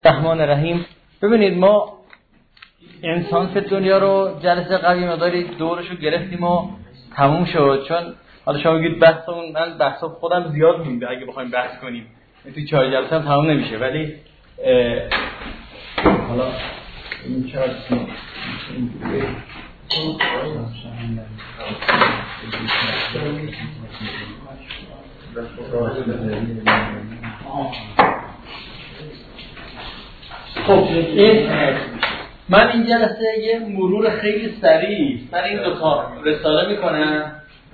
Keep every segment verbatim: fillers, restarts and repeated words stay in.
الرحمن الرحیم. ببینید ما انسان فی دنیا رو جلسه قبلی مقداری دورشو گرفتیم و تموم شد، چون حالا شما میگید بحث اون من بحث خودم زیاد مونده، اگه بخوایم بحث کنیم توی چهار جلسه هم تموم نمیشه، ولی حالا این چهار خب این من این جلسه یه مرور خیلی سریع سر این دو تا رساله میکنم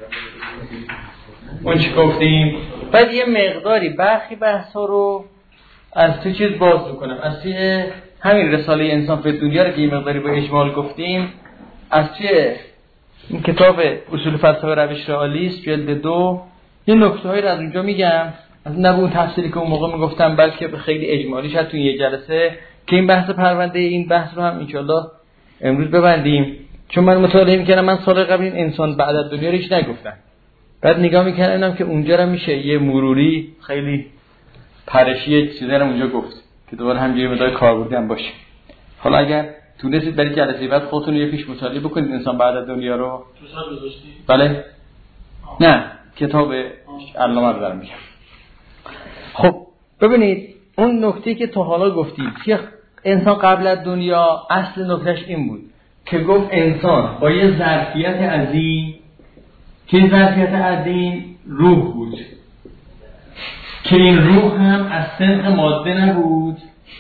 اون چی گفتیم، بعد یه مقداری برخی بحثا رو از تو چیز باز میکنم، از توی همین رساله انسان فی دنیا رو که یه مقداری با اجمال گفتیم، از توی این کتاب اصول فلسفه روش رئالیسم جلد دو یه نکته‌هایی رو از اونجا میگم، از نه به اون تفصیلی که اون موقع میگفتم بلکه به خیلی اجمالی شد تو یه جلسه که این بحث پرونده این بحث رو هم انشالله امروز ببندیم. چون من مطالعه میکردم، من سال قبل این انسان بعد از دنیا رو هیچ نگفتم، بعد نگاه میکردم که اونجا رو میشه یه مروری خیلی پرشی چیزی رو اونجا گفت که دوباره هم یه مقدار کاربردی هم باشه. حالا اگر تونستید برای جلسه بعد خودتون یه پیش مطالعه بکنید انسان بعد از دنیا رو. تو سال گذاشتی؟ بله آه. نه کتاب علامه رو دارم میگم. خب ببینید اون نکته که تا حالا گفتیم که انسان قبل از دنیا اصل نکتهش این بود که گفت انسان با یه ظرفیت عظیم که این ظرفیت عظیم روح بود که این روح هم از صنف ماده نبود.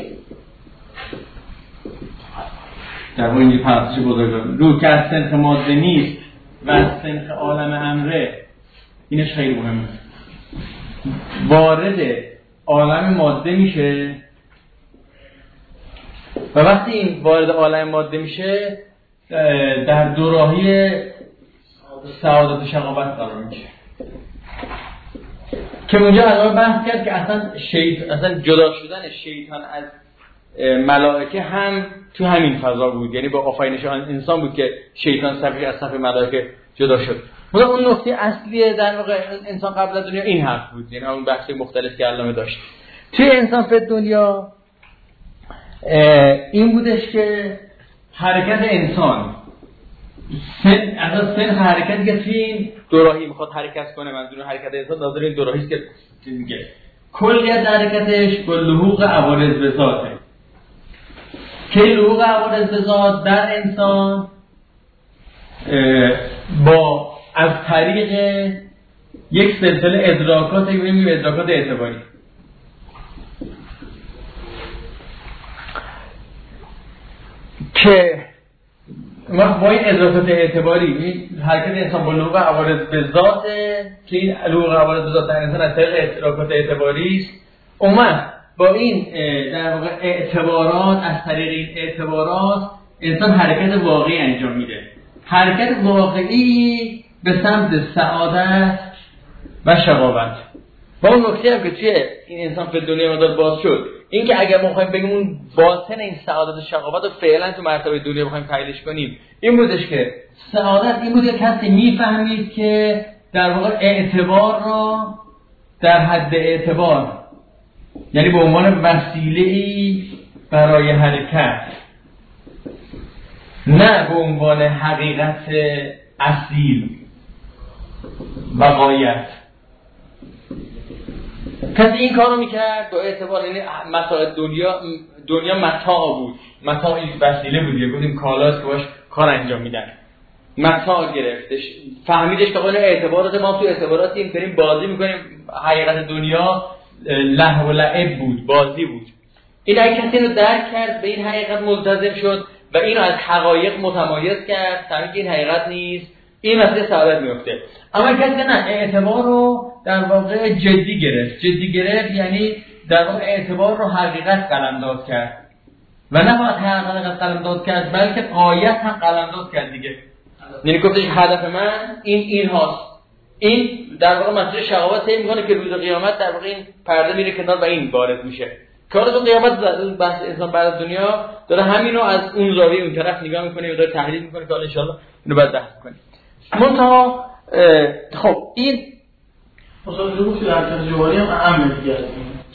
در اون یه پرستش بزرگان روح که از صنف ماده نیست و از صنف عالم امره، اینش خیلی مهمه، وارد عالم ماده میشه و وقتی این وارد عالم ماده میشه در دوراهی سعادت و شقاوت قرار میشه که اونجا الان بحث کرد که اصلا شیط اصلا جدا شدن شیطان از ملائکه هم تو همین فضا بود، یعنی با آفرینش انسان بود که شیطان صفی از صف ملائکه جدا شد. مثلا اون نکته اصلی در واقع انسان قبل از دنیا این حرف بود، یعنی اون بحث مختلف که علامه داشت توی انسان فی دنیا این بودش که حرکت انسان سن از سن حرکتی که توی این دوراهی میخواد حرکت کنه، منظور حرکت انسان ناظر این دوراهی است که میگه کلیت حرکتش با لحوق عوارض به ذاته که لحوق عوارض به ذات در انسان با از طریق یک سلسله ادراکات میگیم ادراکات اعتباری که با این ادراکات اعتباری این حرکت انسان با لحوق عوارض به ذاته که این لحوق عوارض به ذات در انسان از طریق ادراکات اعتباری است. اومد با این در واقع اعتبارات، از طریق این اعتبارات انسان حرکت واقعی انجام میده، حرکت واقعی به سمت سعادت و شقاوت. با اون نکته هم که توی این انسان فی دنیا مدار باز شد، این که اگر ما بخوایم بگیم اون باطن این سعادت و شقاوت رو فعلا تو مرتبه دنیا بخوایم تحلیلش کنیم، این بودش که سعادت این بود که کسی میفهمید که در واقع اعتبار رو در حد اعتبار، یعنی به عنوان وسیله‌ای برای حرکت، نه به عنوان حقیقت اصیل و غایت. کسی این کارو میکرد با اعتبار، یعنی متاع دنیا دنیا متاع بود، متاع وسیله بود، یه گفتیم کالاست که باش کار انجام میدن، متاع گرفتش، فهمیدش که اون اعتبارات ما تو اعتباراتیم بریم بازی میکنیم، حقیقت دنیا لهو و لعب بود، بازی بود. این اگه کسی اینو درک کرد به این حقیقت ملتزم شد و اینو از حقایق متمایز کرد، فهمید که این حقیقت نیست، این مسئله سعادت میفته. اما کسی نه اعتبار رو در واقع جدی گرفت، جدی گرفت یعنی در واقع اعتبار رو حقیقت قلمداد کرد و نه فقط حقیقت قلمداد کرد بلکه غایت هم قلمداد کرد دیگه. یعنی گفتش هدف من این این هاست، این در واقع مسئله شقاوت طی میکنه که روز قیامت در واقع این پرده میره کنار و این وارد میشه. کار روز قیامت اون بحث انسان بعد از دنیا داره همینو از اون زاویه اون طرف نگاه میکنه و داره تحلیل میکنه که ان شاء الله اینو بعد بحث کنیم. منتها خب این مثلا جو که حرکت جواری هم اهم دیگه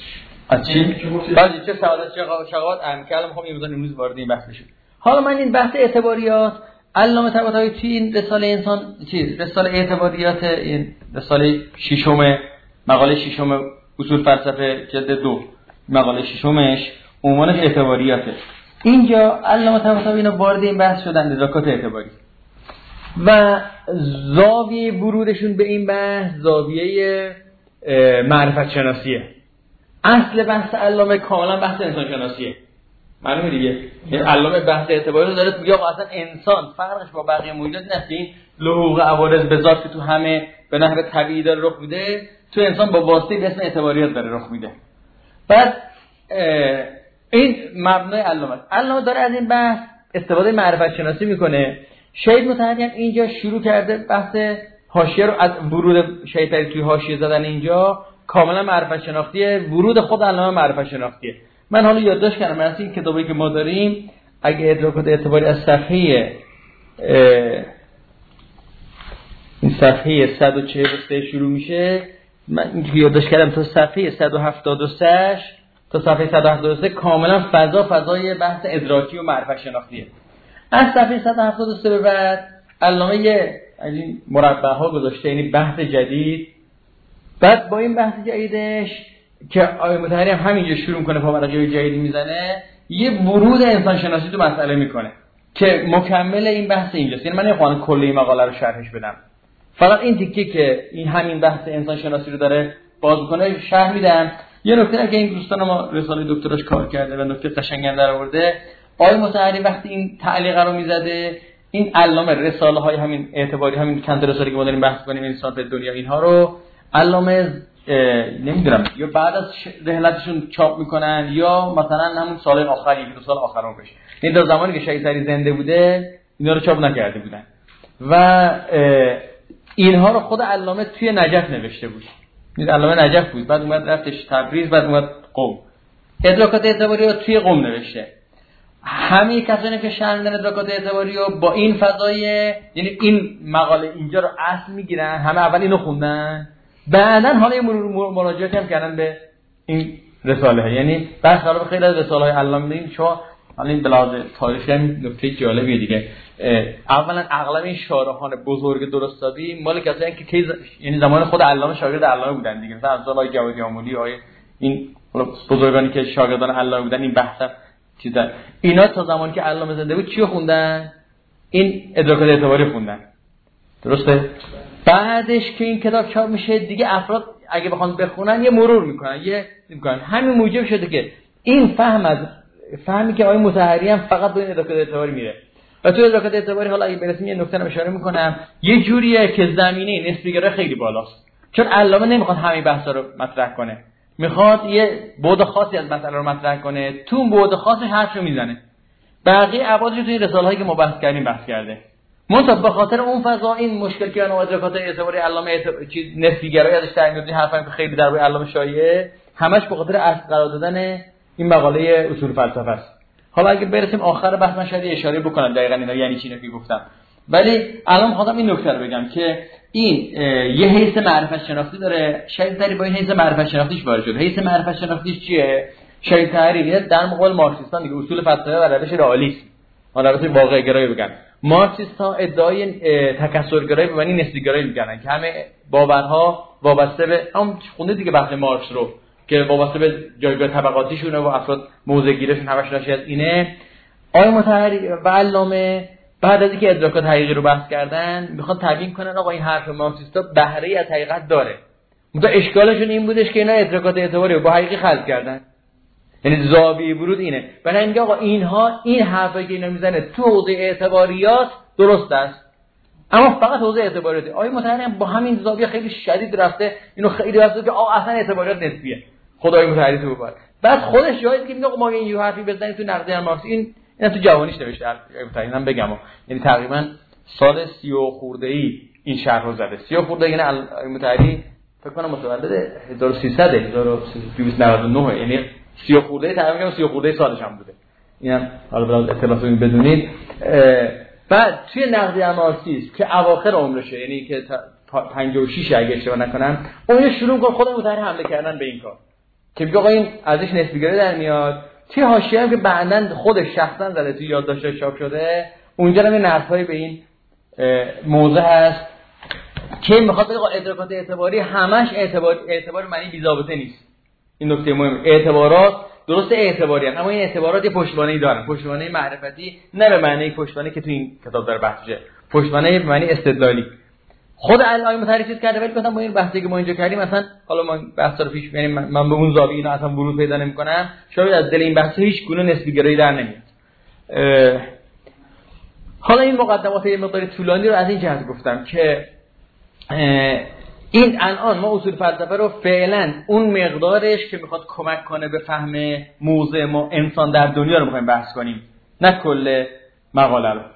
از چی؟ بعضی چه سعادت چه شقاوت امکال میخوام امروز امروز وارد این بحث بشیم. حالا من این بحث اعتباریات علامه طباطبایی توی این رساله انسان چیز رساله اعتباریات این رساله ششم مقاله ششم اصول فلسفه جلد دو مقاله ششمش عنوانش اعتباریاته. اینجا علامه طباطبایی اینا وارد این بحث شدن ادراکات اعتباری و زاویه ورودشون به این بحث زاویه معرفت شناسیه. اصل بحث علامه کاملا بحث انسان شناسیه. معلومه دیگه. این علامه بحث اعتباری رو داره میگه اصلا انسان فرقش با بقیه موجودات اینه که این لحوق عوارض به ذات که تو همه به نحو طبیعی داره رخ میده، تو انسان با واسطه به اسم اعتباریات داره رخ میده. بعد این مبنای علامه است. علامه داره از این بحث استفاده معرفت شناسی میکنه. شهید مطهری هم اینجا شروع کرده بحث حاشیه رو از ورود شهید مطهری توی حاشیه زدن اینجا کاملا معرفت شناختیه. ورود خود علامه معرفت شناختیه. من حالا یادداشت کردم از این کتابی که ما داریم اگه ادراکات اعتباری از صفحه این صفحه صد و چهل و سه شروع میشه، من اینجا یادداشت کردم تا صفحه صد و هفتاد و سه تا صفحه صد و هفتاد و سه کاملا فضا فضای بحث ادراکی و معرفت شناختیه. از صفحه صد و هفتاد و سه به بعد علامه یه از این مربع ها گذاشته، یعنی بحث جدید. بعد با این بحث جدیدش که آقای مطهری هم همینجا شروع کنه پاورقی جدیدی میزنه، یه ورود انسان شناسی تو مسئله میکنه که مکمل این بحث اینجاست. یعنی من نمیخوام کلی مقاله رو شرحش بدم، فقط این تیکه که این همین بحث انسان شناسی رو داره باز میکنه شرح میدم. یه نکته که این دوستان ما رساله دکتراش کار کرده و نکته قشنگی در آورده، آقای مطهری وقتی این تعلیق رو میزده این علامه رساله های همین اعتباری همین چند رساله که ما داریم بحث کنیم انسان در دنیا اینها رو علامه نمیدونم یا بعد از رحلتشون چاپ میکنن یا مثلا همون سال آخر یک دو سال آخرون بشه. این در زمانی که شهید مطهری زنده بوده اینا رو چاپ نکرده بودن و اینها رو خود علامه توی نجف نوشته بود. این علامه نجف بود، بعد اومد رفتش تبریز، بعد اومد قم. ادراکات اعتباری رو توی قم نوشته. همه کسانی که شرح میدن ادراکات اعتباری رو با این فضای، یعنی این مقاله اینجا رو اصل میگیرن، همه اول اینو خوندن، بعدن حالا یه مراجعه هم کردن به این رساله ها. یعنی بحث حالا خیلی از رساله های علامه داریم چون حالا این بلاغ تاریخی هم نکته جالبیه دیگه. اولا اغلب این شارحان بزرگ درستابی مال کسایی که کی یعنی زمان خود علامه شاگرد علامه بودن دیگه، مثلا امثال آقای جوادی آمولی، آقای این بزرگانی که شاگردان علامه بودن این بحث چیزا اینا تا زمانی که علامه زنده بود چی خوندن؟ این ادراکات اعتباری خوندن. درسته؟ بعدش که این کتاب چاپ میشه دیگه افراد اگه بخوان بخونن یه مرور میکنن، یه میکنن. همین موجب شده که این فهم از فهمی که آقای مطهری هم فقط به ادراکات اعتباری میره و تو ادراکات اعتباری حالا اگه برسیم یه نکته رو اشاره میکنم، یه جوریه که زمینه نسبیگرایی خیلی بالاست، چون علامه نمیخواد همین بحثا رو مطرح کنه، میخواد یه بعد خاصی از مسئله رو مطرح کنه، تو اون بعد خاصش حرفو میزنه، بقیه ابعادش تو این رساله‌هایی که ما بحث کردیم بحث کرده. منتها به خاطر اون فضا این مشکل که اون ادراکات اعتباری علامه اعتباری چیز نسبیگرایی ازش تعیین می‌کنه، حرفا که خیلی درباره علامه شایعه، همش به خاطر اصل قرار دادن این مقاله اصول فلسفه است. حالا اگه برسیم آخر بحث من شاید اشاره بکنم دقیقاً اینا یعنی چی که گفتم، ولی الان خودم این نکته رو بگم که این یه حیث معرفت شناختی داره. شهید مطهری با این حیث معرفت شناختیش وارد شد. حیث معرفت شناختیش چیه؟ شهید مطهری در مقابل مارکسیستان دیگه اصول فلسفه و روش رئالیسم، حالا البته واقع گرایی بگن، مارکسیست‌ها ادعای تکثرگرایی و معنی نسبی‌گرایی می‌کنن که همه باورها وابسته به هم خونده دیگه بحث مارکس رو که وابسته به جایگاه طبقاتیشونه و افراد موضع گیریشون همش ناشی از اینه. آقای مطهری و علامه بعد از اینکه ادراکات حقیقی رو بحث کردن میخوان تبیین کنن آقا این حرف مارکسیستا بهره‌ای از حقیقت داره. مثلا اشکالشون این بودش که اینا ادراکات اعتباری رو با حقیقی خلط کردن، یعنی زاویه ورود اینه. برای اینکه آقا اینها این حرفایی که اینا میزنه تو حوزه اعتباریات درست است، اما فقط حوزه اعتباریات. آقای مطهری با همین زاویه خیلی شدید رفته اینو خیلی رفته که آقا اصلا اعتباریات نسبیه. خدای مطهری تو ببر. بعد خودش جایی که میگه آقا ما این یه حرفی بزنید تو نقد مارکس، این اینا تو جوانیش نوشته مطهری، من بگم یعنی تقریبا سال سی و خورده‌ای این شرح رو زده. سی و خورده یعنی مطهری فکر کنم متولد هزار و سیصد هزار و دویست و نود و نه، یعنی سی و خورده تقریبا سی و خورده سالش هم بوده. اینم حالا برای اطلاعات رو بدونید. بعد توی نقد مارکسیسم که اواخر عمرشه، یعنی که پنجاه و شش اگه اشتباه نکنم، اون شروع کنه خود مطهری حمله کردن به این کار که میگه آقا این ازش نسبیگری در میاد. توی حاشیه هم که بعداً خودش شخصا زده توی یادداشت‌ها چاپ شده، اونجا هم نقدهای به این موضوع هست که میخواد بگه ادراکات اعتباری همش اعتبار اعتبار معنی بی‌ضابطه نیست. این نکته مهم، اعتبارات درست اعتباری هستند اما این اعتبارات یه پشتوانه‌ای دارن، پشتوانه معرفتی، نه به معنی پشتوانه که تو این کتاب داره بحث میشه، پشتوانه به معنی استدلالی. خود علامه مطهری چیز کرده، ولی گفتم با این بحثی که ما اینجا کردیم مثلا حالا ما بحثا رو پیش، یعنی من به اون زاویه اینا اصلا ورود پیدا نمی‌کنم، شاید از دل این بحث هیچ گونه نسبی گرایی در نمیاد. حالا این مقدمات یه مقدار طولانی رو از این جهت گفتم که این الان ما اصول فلسفه رو فعلا اون مقدارش که میخواد کمک کنه به فهم موضوع ما انسان در دنیا رو میخوایم بحث کنیم، نه کل مقاله رو.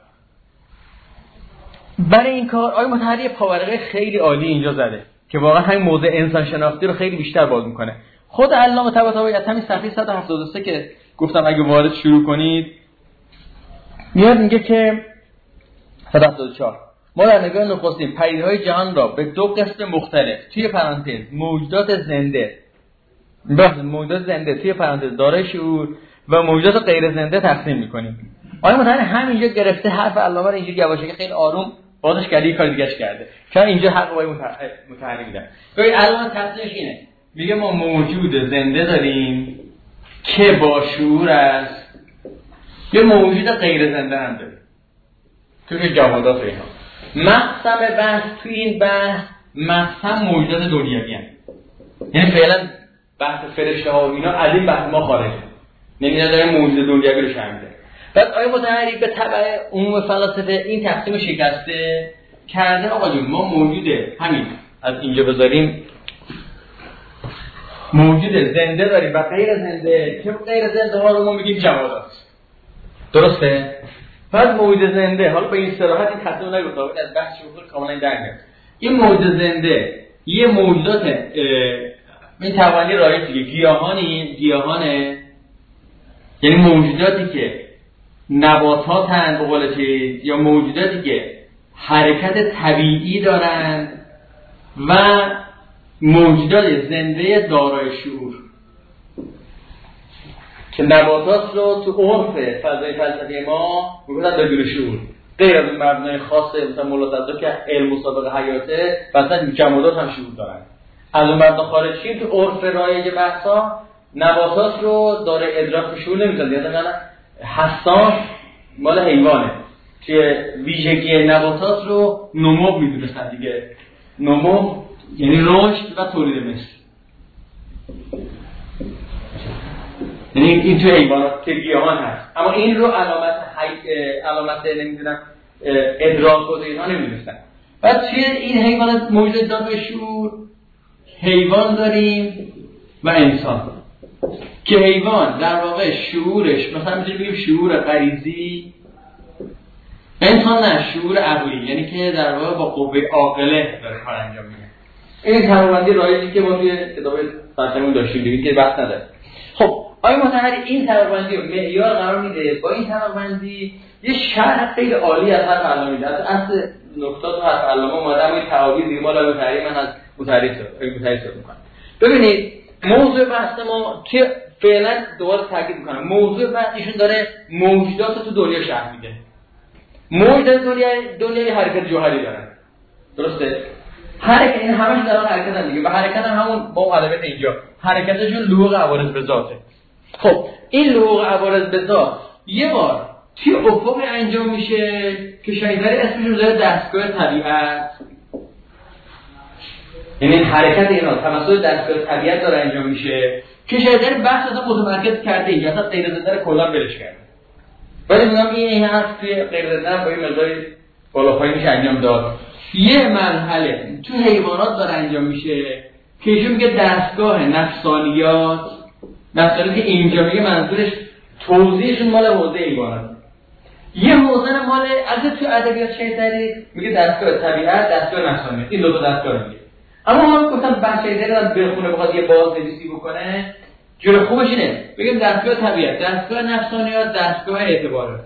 برای این کار آقای مطهری پاورقی خیلی عالی اینجا زده که واقعا همین موضوع انسان شناختی رو خیلی بیشتر باز میکنه. خود علامه طباطبایی از همین صفحه صد و هفتاد و سه که گفتم اگه وارد شروع کنید میاد میگه که صد و هفتاد و چهار ما در نگاه نخستین پدیده‌های جهان را به دو قسم مختلف توی پرانتز موجودات زنده بس موجودات زنده توی پرانتز دارای شعور و موجودات غیر زنده تقسیم می‌کنیم. آیا مثلا همینجا گرفته حرف علامه رو اینجوری یواشکی خیلی آروم بازش کرده یک کار دیگه‌اش کرده. چون اینجا حق وای متحرک میدن. ببین علامه تصریحش اینه. میگه ما موجود زنده داریم که با شعور است. یه موجود غیر زنده هم داریم. توی جوادات اینا. مقسم بحث تو این بحث مقسم موجودات دنیوی هست. یعنی فعلا بحث فرشته ها و اینا از این بحث ما خارجه. نمیدونه داره موجود دنیوی رو شرح میده. بعد آیه مطهری به تبع عموم فلاسفه این تقسیم شکسته کرده. آقا جون ما موجوده همین از اینجا بذاریم موجود زنده داریم و غیر زنده که غیر زنده ها رو ما میگیم جمادات. درسته؟ بعد موجود زنده حالا به این صراحت این تقسیم نگفته ولی از بحث شروع کاملا در میاد. این موجود زنده یه موجودات این توانی رایج دیگه گیاهانی گیاهانه، یعنی موجوداتی که نباتاتن به قول چیز یا موجوداتی که حرکت طبیعی دارن و موجودات زنده دارای شعور که نباتات رو تو عرف فضای فلسفی ما میگفتن بدون شعور غیر از مبنای خاص مثلا مولا که علم مسابقه حیاته مثلا جمادات هم شعور دارن. از اون مبنا خارج شیم تو عرف رایج بحثا نباتات رو داره ادراک به شعور نمیتونه، یعنی مثلا حساس مال حیوانه که ویژگی نباتات رو نمو میدونستن دیگه. نمو یعنی رشد و تولید مثل، یعنی این تو حیوانات که گیاهان هست، اما این رو علامت حی... علامت نمیدونم ادراک و اینها نمیدونستن. بعد توی این حیوانات موجود داره شعور حیوان داریم و انسان که حیوان در واقع شعورش مثلا میتونیم بگیم شعور غریزی، انسان نه شعور عقلی، یعنی که در واقع با قوه عاقله داره کار انجام میده. این طبقه‌بندی رایجی که ما توی کتاب فلسفه‌مون داشتیم دیگه که بحث نداره. خب آقای مطهری این طبقه‌بندی رو معیار قرار میده، با این طبقه‌بندی یه شرح خیلی عالی از هر علامه میده. از اصل نکات و از علامه اومدم این تعابیر دیگه مال مطهری من از مطهری مطهری صحبت می‌کنم. ببینید موضوع بحث ما که فعلا دوباره تاکید می‌کنم موضوع بحث ایشون داره موجودات تو دنیا شرح میده. موجودات دنیا دنیای حرکت جوهری دارن. درسته؟ حرکت این همش دارن حرکتن دیگه. و حرکت هم همون با علامت اینجا حرکتشون لوق عوارض به ذاته. خب این لوق عوارض به ذات یه بار توی افق انجام میشه که شایداری اسمش رو داره دستگاه طبیعت، یعنی حرکت اینا توسط دستگاه طبیعت داره انجام میشه که شایداری بحث اصلا متمرکز کرده اینجا اصلا غیر زنده رو کلا بلش کرده. ولی میگم این این حرف توی غیر زنده با این مقداری بالا پایین میشه انجام داد. یه مرحله تو حیوانات داره انجام میشه که ایشون میگه دستگاه نفسانیات. نفسانیات که اینجا میگه منظورش توضیحشون مال حوزه حیوانات. یه حوزه مال از تو ادبیات شیطانی میگه دستگاه طبیعت، دستگاه نفسانیات. این دو تا دستگاه میگه. اما ما گفتم بحث شیطانی رو بخونه بخواد یه بازنویسی بکنه جور خوبش اینه بگیم دستگاه طبیعت، دستگاه نفسانیات، دستگاه اعتبارات.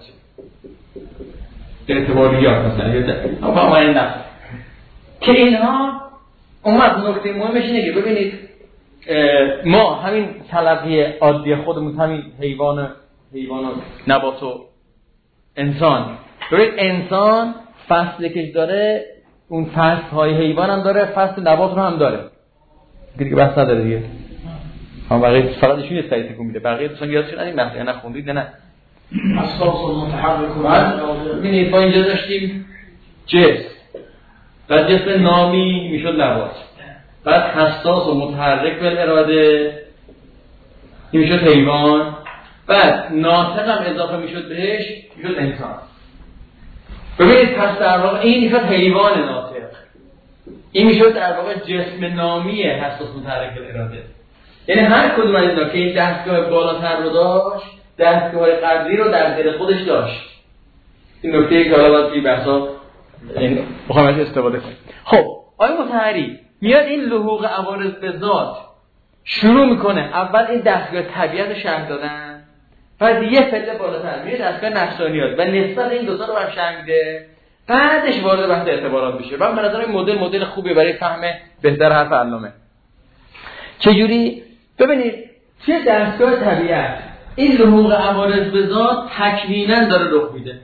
اعتباریات مثلا اما ما این نفس که اینها اومد نکته مهمش اینه که ببینید ما همین تلقی عادی خودمون، همین حیوان حیوان و نبات و انسان، ببین انسان فصلی که داره اون فصل های حیوان هم داره، فصل نبات رو هم داره دیگه، بحث نداره دیگه. هم بقیه فقط ایشون یه سری تکون میده، بقیه دوستان یادشون این بحث نه خوندید نه اساس المتحرک. ببینید ما اینجا داشتیم جسم و جسم نامی میشد نبات، بعد حساس و متحرک بالاراده این میشد حیوان، بعد ناطق هم اضافه میشد بهش میشد انسان. ببینید پس در واقع این میشد حیوان ناطق، این میشد در واقع جسم نامی حساس متحرک بالاراده. یعنی هر کدوم از اینا که این دستگاه بالاتر رو داشت، دستگاه قبلی رو در دل خودش داشت. این نکته که حالا باید توی بحثا این بخوایم ازش استفاده کنیم. خب آقای مطهری میاد این لحوق عوارض به ذات شروع میکنه، اول این دستگاه طبیعت رو شرح دادن، بعد یه پله بالاتر میره دستگاه نفسانیات و نسبت این دو تا رو هم شرح میده، بعدش وارد بحث اعتبارات میشه. و به نظر این مدل مدل خوبی برای فهم بهتر حرف علامه. چجوری؟ ببینید توی دستگاه طبیعت این لحوق عوارض به ذات تکویناً داره رخ میده،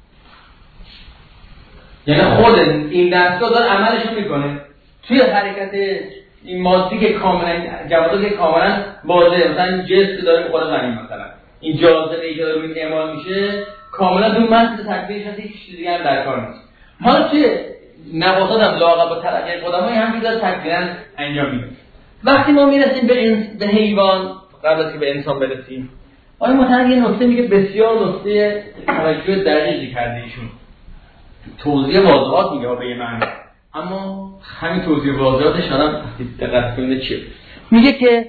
یعنی خود این دستگاه داره عملش میکنه توی حرکت این مادی که کاملا جواباتی که کاملا واضحه، مثلا جسم که داره میخوره زمین، مثلا این جاذبه‌ای که داره این اعمال میشه کاملا دون محض تکوینش هست، هیچ چیزی هم در کار نیست. حالا توی نباتات هم لاغر با تلقی قدمای هم بیدار تکویناً انجام میده. وقتی ما میرسیم به, انس... به حیوان، قبل از که به انسان برسیم، آقای مطهری یه نکته میگه بسیار نکته توجه دقیقی کرده ایشون. توضیح واضحات میگه به یه معنی، اما همین توضیح واضحاتش هم دقت کنید چیه. میگه که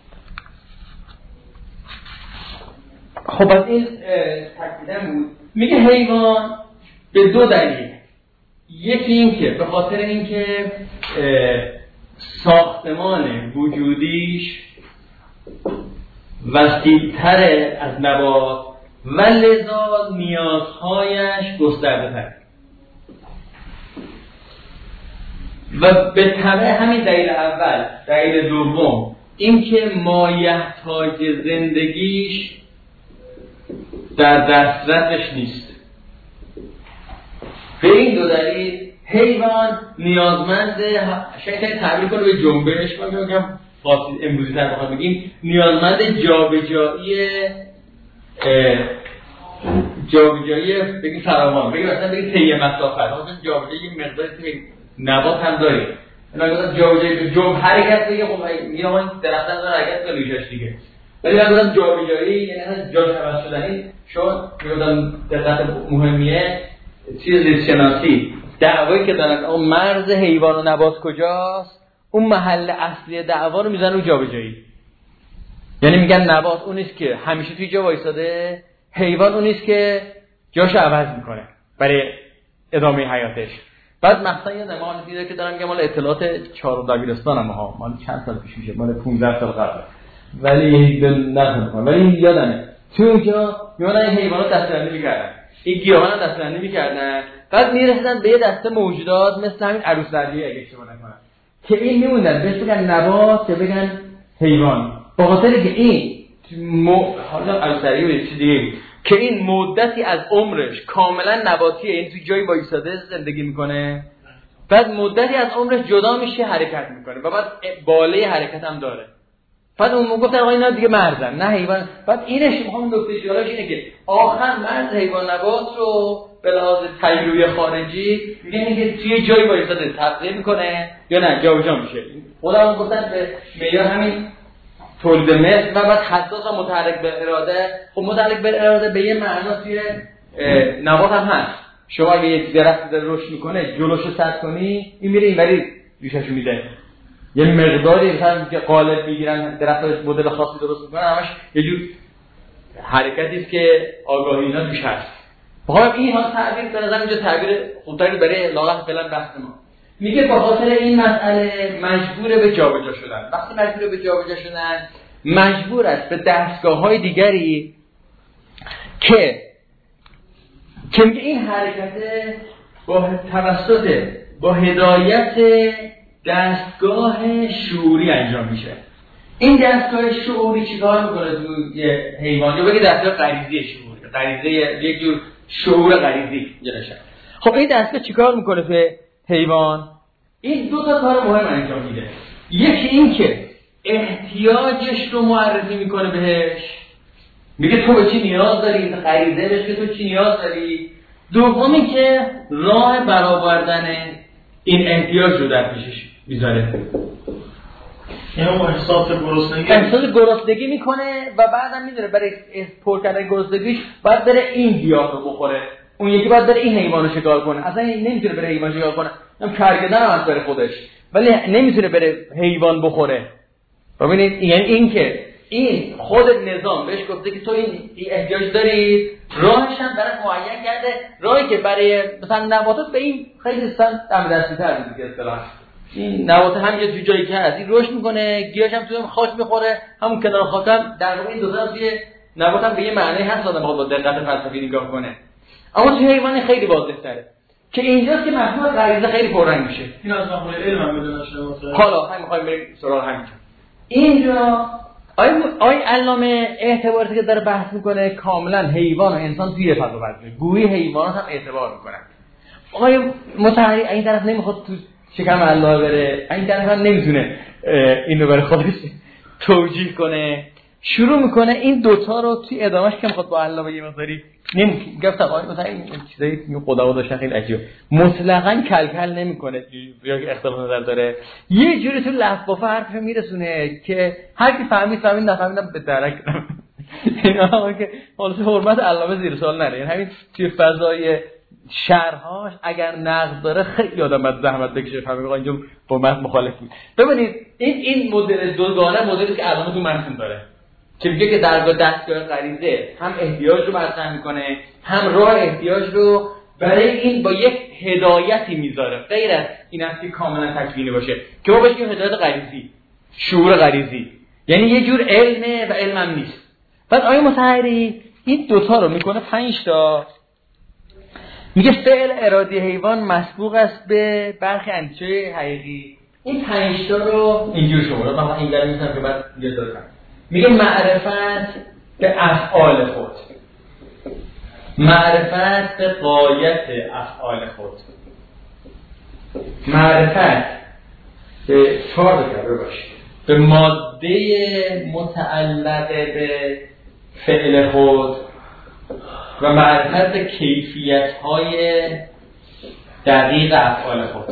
خب از این تکلیدن بود، میگه حیوان به دو دلیل، یکی این که به خاطر اینکه ساختمان وجودیش وسیع‌تر از نبات و لذا نیازهایش گسترده‌تر، و به تبع همین دلیل اول، دلیل دوم اینکه مایحتاج زندگیش در دسترسش نیست. به این دو دلیل حیوان نیازمند، شاید تعبیر کنه به جنبش، من میگم فارسی امروزی تر بخوام بگیم نیازمند جابجایی جابجایی بگیم فراوان، بگیم مثلا بگیم طی مسافت، مثلا جابجایی مقداری نبات هم داریم، مثلا جابجایی جنب حرکت بگیم، خب میگم این درخت هم داره حرکت کنه میشش دیگه، ولی مثلا جابجایی یعنی جا عوض شدنی، چون میگم دقت مهمیه چیز زیست شناسی، دعوایی که دارن اون مرز حیوان و نبات کجاست، اون محل اصلی دعوا رو میزنن رو جابجایی. یعنی میگن نبات اون نیست که همیشه توی جا وایساده، حیوان اون نیست که جاشو عوض میکنه برای ادامه حیاتش. بعد مثلا یه زمان دیده که دارم میگم مال اطلاعات چهارم دبیرستانم ها، مال چند سال پیش میشه، مال پانزده سال قبل، ولی نمیدونم، ولی یادمه تو اونجا میونن حیوانات دسته‌بندی میکردن، این گیاهان دسته‌بندی میکردن، بعد میرسیدن به یه دسته موجودات مثل همین عروس دریایی اگه اشتباه نکنم که این میموندن بهش بگن نبات یا بگن حیوان، به خاطر که این م... حالا عروس دریایی چیز دیگه که این مدتی از عمرش کاملا نباتیه، این تو جایی وایساده زندگی میکنه، بعد مدتی از عمرش جدا میشه حرکت میکنه و بعد باله حرکت هم داره. بعد اون گفتن آقا اینا دیگه مرزن نه حیوان. بعد اینش میخوام نکته جالبش اینه که آخر مرز حیوان نبات رو به لحاظ تجربی خارجی میگن اینکه توی جایی وایساده تغذیه میکنه یا نه جابجا میشه. خودمون گفتن به معیار همین تولید مثل و بعد حساس و متحرک به اراده. خب متحرک به اراده به یه معنا توی نبات هم هست. شما اگه یک درخت داره رشد میکنه جلوشو سد کنی این میره اینوری ریشه‌شو میده، یه مقداری مثلا که قالب میگیرن درخت مدل خاصی درست میکنن، همش یه جور حرکتی است که آگاهی اینا توش هست. بخوام این ها تعبیر به نظر اینجا تعبیر خوبتری برای لاغت فعلا بحث ما. میگه به خاطر این مسئله مجبور به جابجا شدن. وقتی مجبور به جابجا شدن مجبور است به دستگاه‌های دیگری که که میگه این حرکت با توسط با هدایت دستگاه شعوری انجام میشه. این دستگاه شعوری چیکار میکنه توی حیوان؟ یا بگید دستگاه غریزی شعوری، غریزه یک جور شعور غریزی جلوشه. خب این دستگاه چیکار میکنه به حیوان؟ این دو تا کار مهم انجام میده. یکی این که احتیاجش رو معرفی میکنه بهش، میگه تو به چی نیاز داری، غریزه بهش که تو چی نیاز داری. دومی که راه برآوردن این احتیاج رو در پیشش میذاره. یعنی اون احساس گرسنگی احساس گرسنگی میکنه و بعدم میدونه برای پر کردن گرسنگیش باید بره این گیاه رو بخوره، اون یکی باید بره این حیوان رو شکار کنه. اصلا نمیتونه بره حیوان شکار کنه، هم کرگدن هم از بره خودش، ولی نمیتونه بره حیوان بخوره. ببینید یعنی این که این خود نظام بهش گفته که تو این احتیاج داری، راهش هم برای معین کرده، راهی که برای مثلا نباتات به این خیلی سن دم دستی‌تر میشه اصطلاحاً. این نبات هم یه جایی که هست این رشد میکنه، گیاهش هم توی خاک میخوره، همون کنار خاک هم در واقع این دو تا توی نبات هم به یه معنی هست آدم با دقت فلسفی نگاه کنه. اما توی حیوان خیلی واضح‌تره که اینجاست که مفهوم غریزه خیلی پررنگ میشه. این از مفهوم علم هم بدون شما. حالا هم می‌خوایم بریم سراغ همین. اینجا آی آی علامه اعتباراتی که داره بحث میکنه کاملا حیوان و انسان توی فضا وجود، گویی حیوانات هم اعتبار میکنن. آقای متحری این طرف نمیخواد تو شکم الله بره، این طرف هم نمیتونه اینو برای خودش توجیه کنه، شروع میکنه این دوتا رو توی ادامهش که میخواد با الله بگه مقداری نمیگه. گفت آقای مثلا این چیزایی که خدا داشتن خیلی عجیبه، مطلقاً کلکل نمیکنه یا که اختلاف نظر داره، یه جوری تو لفظ حرفش میرسونه که هر کی فهمید فهمید نفهمیدم به درک. اینا که حالا حرمت علامه زیر سوال نره، یعنی همین توی فضای شرحاش اگر نقد داره خیلی آدم باید زحمت بکشه فهمید آقا اینجا با من مخالف بود. ببینید این این مدل دوگانه مدلی که علامه تو منتون داره که میگه که درگاه دستگاه غریزه هم احتیاج رو مطرح میکنه، هم راه احتیاج رو برای این با یک هدایتی میذاره، غیر از این است که کاملا تکوینی باشه که ما بهش میگیم هدایت غریزی، شعور غریزی، یعنی یه جور علمه و علمم نیست. بعد آیه مطهری این دوتا رو میکنه پنج تا، میگه فعل ارادی حیوان مسبوق است به برخی اندیشه حقیقی. این پنج تا رو اینجور شما من اینجا میذارم که بعد یه دور کنم. میگه معرفت به افعال خود، معرفت به غایت افعال خود، معرفت به چهار بکره باشه به ماده متعلقه به فعل خود و معرفت به کیفیت های دقیق افعال خود.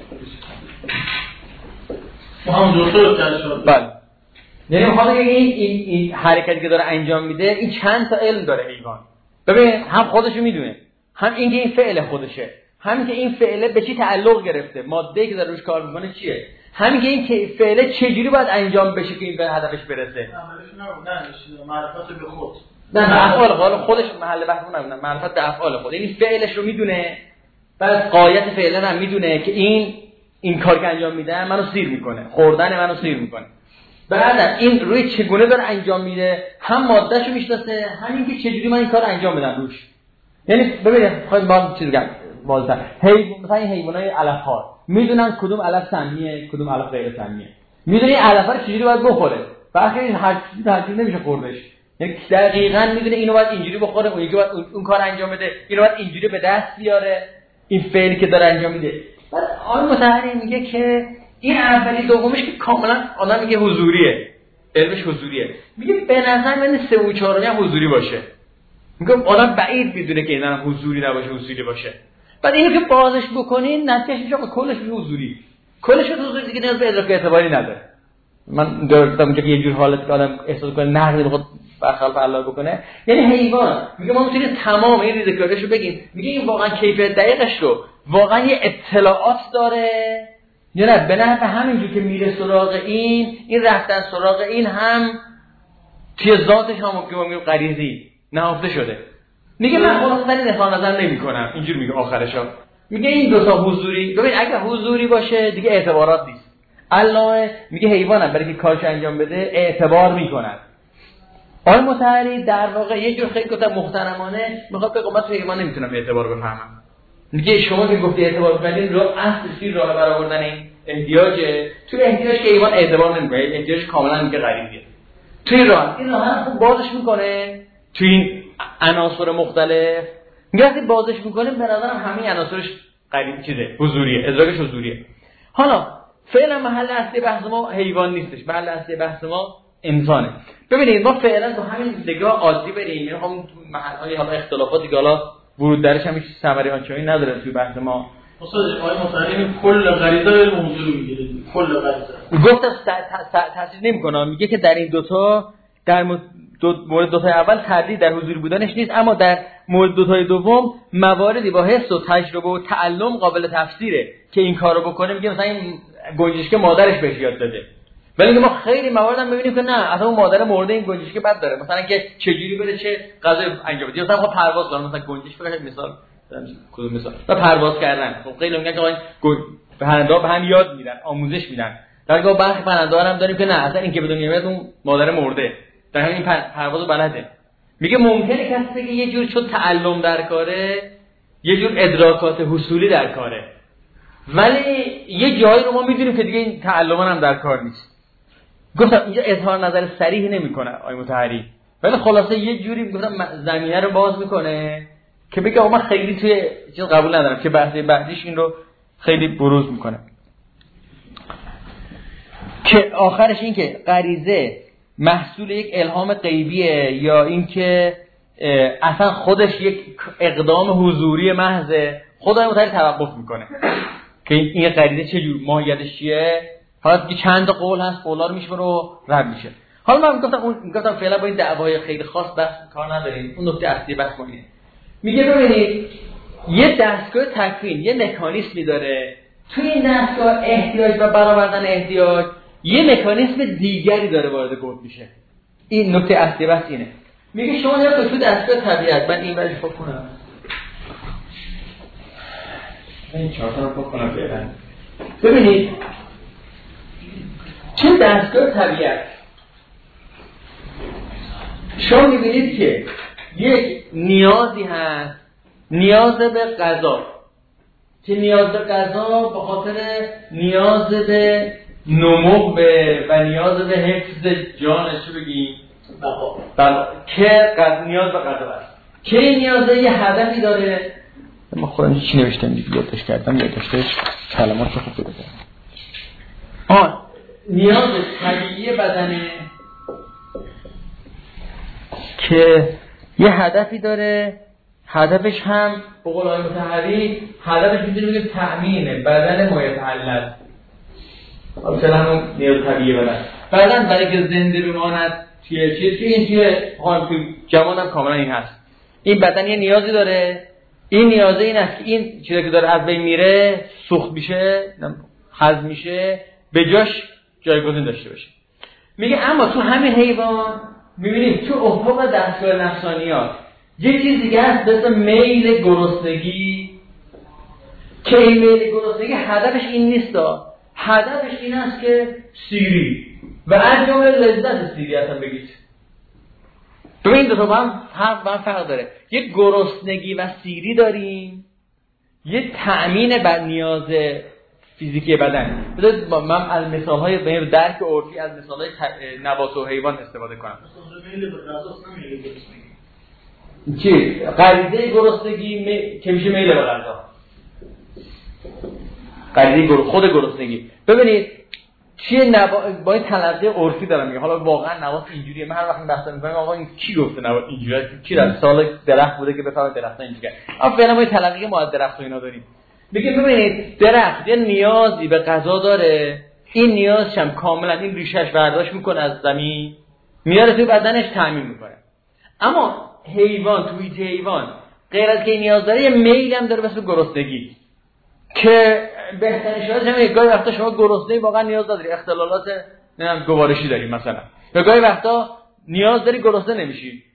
ما هم دو طور کرد شد. بله، یعنی میخواد بگه این, این, این حرکتی که داره انجام میده این چند تا علم داره حیوان. ببین هم خودشو میدونه، هم اینکه این فعل خودشه، همین که این فعله به چی تعلق گرفته، ماده‌ای که داره روش کار میکنه چیه، همین که این فعله چجوری باید انجام بشه که این به هدفش برسه. عملش نه نه معرفت به خود، نه به افعال خود خودش محل بحث نمیدونم، معرفت به افعال خود، یعنی فعلش رو میدونه، بعد غایت فعل هم میدونه که این این کار که انجام میده منو سیر میکنه، خوردن منو سیر میکنه. بعد این روی چگونه داره انجام میده، هم مادهشو میشناسه، همین که چجوری من این کار انجام بدم روش. یعنی ببینید خواهید ما چیز بگم واضحه، حیوان مثلا این حیوانای علف‌ها میدونن کدوم علف سمیه کدوم علف غیر سمیه، میدونن این علفا رو چجوری باید بخوره، فقط این هر چیزی تاثیر نمیشه خوردش، یعنی دقیقاً میدونه اینو باید اینجوری بخوره، اون یکی باید اون, اون کار انجام بده، اینو باید اینجوری به دست بیاره، این فعلی که داره انجام میده. بعد آقای مطهری میگه که این اولی دومیش که کاملا آدم میگه حضوریه، علمش حضوریه، میگه به نظر من سه و چهارمی هم حضوری باشه. میگم آدم بعید میدونه که اینا حضوری نباشه حضوری باشه. بعد اینو که بازش بکنین نتیجهش میشه کلش حضوری، کلش حضوری دیگه نیاز به ادراک اعتباری نداره. من دارم که یه جور حالت که آدم احساس کنه نقد بخواد برخلاف الله بکنه، یعنی حیوان میگه ما میتونیم تمام این ریزکاریشو بگیم، میگه این واقعا کیفیت دقیقش رو واقعا یه اطلاعات داره یا نه، به نحو همینجور که میره سراغ این این رفتن سراغ این هم توی ذاتش هم که ما میگیم غریزی نهفته شده. میگه من خلاصه نظر نظر نمی‌کنم، اینجور میگه آخرشا، میگه این دو تا حضوری، ببین اگه حضوری باشه دیگه اعتبارات نیست. الله میگه حیوانم برای که کارش انجام بده اعتبار میکنن. آقای مطهری در واقع یه جور خیلی گفتم محترمانه میخواد بگه من تو حیوان نمیتونم اعتبار بفهمم. میگه شما که گفتی اعتبار بکنین راه اصل چی راه برآوردن این احتیاجه، تو احتیاج که ایمان اعتبار نمیکنه، احتیاج کاملا میگه غریبیه. توی راه این راه خوب بازش میکنه توی این عناصر مختلف، میگه وقتی بازش میکنه به نظرم همه عناصرش غریب چیزه، حضوریه، ادراکش حضوریه. حالا فعلا محل اصلی بحث ما حیوان نیستش، محل اصلی بحث ما انسانه. ببینید ما فعلا با همین نگاه عادی بریم، یعنی خب محل‌های حالا اختلافاتی که حالا ورود درش هم هیچ ثمره آنچنانی نداره توی بحث ما. استاد آقای متعلم کل غریزه رو موضوع میگیره، کل غریزه گفتم تاثیر نمی‌کنه، میگه که در این دوتا در دو مورد دوتای اول تردید در حضور بودنش نیست، اما در مورد دوتای دوم مواردی با حس و تجربه و تعلم قابل تفسیره که این کارو بکنه. میگه مثلا این گنجشک مادرش بهش یاد داده، ولی ما خیلی موارد هم می‌بینیم که نه، اصلا اون مادر مرده این گنجشک بد داره، مثلا که چجوری بره چه غذای انجام بده، مثلا خب پرواز کنه، مثلا گنجشک فقط مثال کدوم مثال و پرواز کردن. خب خیلی میگن که آقا پرنده به هم یاد میدن، آموزش میدن، در واقع برخی پرنده هم داریم که نه، اصلا این که به دنیا میاد اون مادر مرده، در همین پروازو بلده. میگه ممکنه کسی بگه یه جور چون تعلم در کاره، یه جور ادراکات حصولی در کاره، ولی یه جایی رو ما میدونیم که دیگه این تعلم هم در کار نیست. گفتم اینجا اظهار نظر صریح نمیکنه آقای مطهری، ولی خلاصه یه جوری گفتم زمینه رو باز میکنه که بگه آقا من خیلی توی چیز قبول ندارم، که بحث بعدیش این رو خیلی بروز میکنه که آخرش این که غریزه محصول یک الهام غیبیه یا اینکه اصلا خودش یک اقدام حضوری محضه. خدای متعال توقف میکنه که این غریزه چه جور ماهیتش چیه. حالا دیگه چند تا قول هست، قولا رو میشمره و رد میشه. حالا من گفتم اون گفتم فعلا با این دعوای خیلی خاص بحث کار نداریم، اون نکته اصلی بحث ما اینه. میگه ببینید یه دستگاه تکوین یه مکانیزمی داره، توی این دستگاه احتیاج و برآوردن احتیاج یه مکانیزم دیگری داره وارد گفت میشه. این نکته اصلی بحث اینه. میگه شما یا تو دستگاه طبیعت، من این ولی فکر کنم این چهار تا رو فکر کنم بیارن. ببینید چه دستگاه طبیعت شما میبینید که یک نیازی هست، نیاز به غذا، که نیاز به غذا به خاطر نیاز به نمو به و نیاز به حفظ جانش بگیم بقا، که نیاز به غذا است، که نیازه یه هدفی داره. ما خودم چی نوشتم دیگه یادداشت کردم، یادداشتش کلمات رو خوب بگم. آن نیاز طبیعی بدنه که یه هدفی داره، هدفش هم به قول آقای مطهری هدفش میتونه بگه تأمین بدن مایتعلل، مثلا همون نیاز طبیعی بدن. بدن برای که زنده بماند توی چیز که این توی جوان هم کاملا این هست، این بدن یه نیازی داره، این نیازه این است که این چیزی که داره از بین میره سوخت میشه، هضم میشه، به جاش جایگزین داشته باشه. میگه اما تو همین حیوان میبینیم تو افق دستگاه نفسانیات یه چیز دیگه هست به اسم میل گرسنگی، که این میل گرسنگی هدفش این نیست، هدفش این است که سیری و از جمله لذت سیری اصلا بگید. ببین دو تا با هم فرق داره، یه گرسنگی و سیری داریم، یه تأمین بر نیاز فیزیکی بدن. بذارید من از مثال‌های به درک عرفی از مثال‌های نبات و حیوان استفاده کنم. چی؟ غریزه گرسنگی می... که میشه میل به غذا. غریزه گر... خود گرسنگی. ببینید چیه نبا... با این تلقی عرفی دارم میگم، حالا واقعا نبات اینجوریه، من هر وقت بحث می‌کنم آقا این کی گفته نبات اینجوریه، کی در سال درخت بوده که بفهمه درخت اینجوریه. اما فعلا ما این تلقی ما از درخت و اینا داریم. میگه ببینید درخت یه نیازی به غذا داره، این نیازش هم کاملا این ریشه‌اش برداشت میکنه از زمین میاره توی بدنش تامین میکنه. اما حیوان توی حیوان غیر از که این نیاز داره یه میل هم داره واسه گرسنگی، که بهترین شاید همین گاهی وقتا شما گرسنه‌ای واقعا نیاز نداری، اختلالات نمیدونم گوارشی داری مثلا، یا گاهی وقتا نیاز داری گرسنه نمیشی.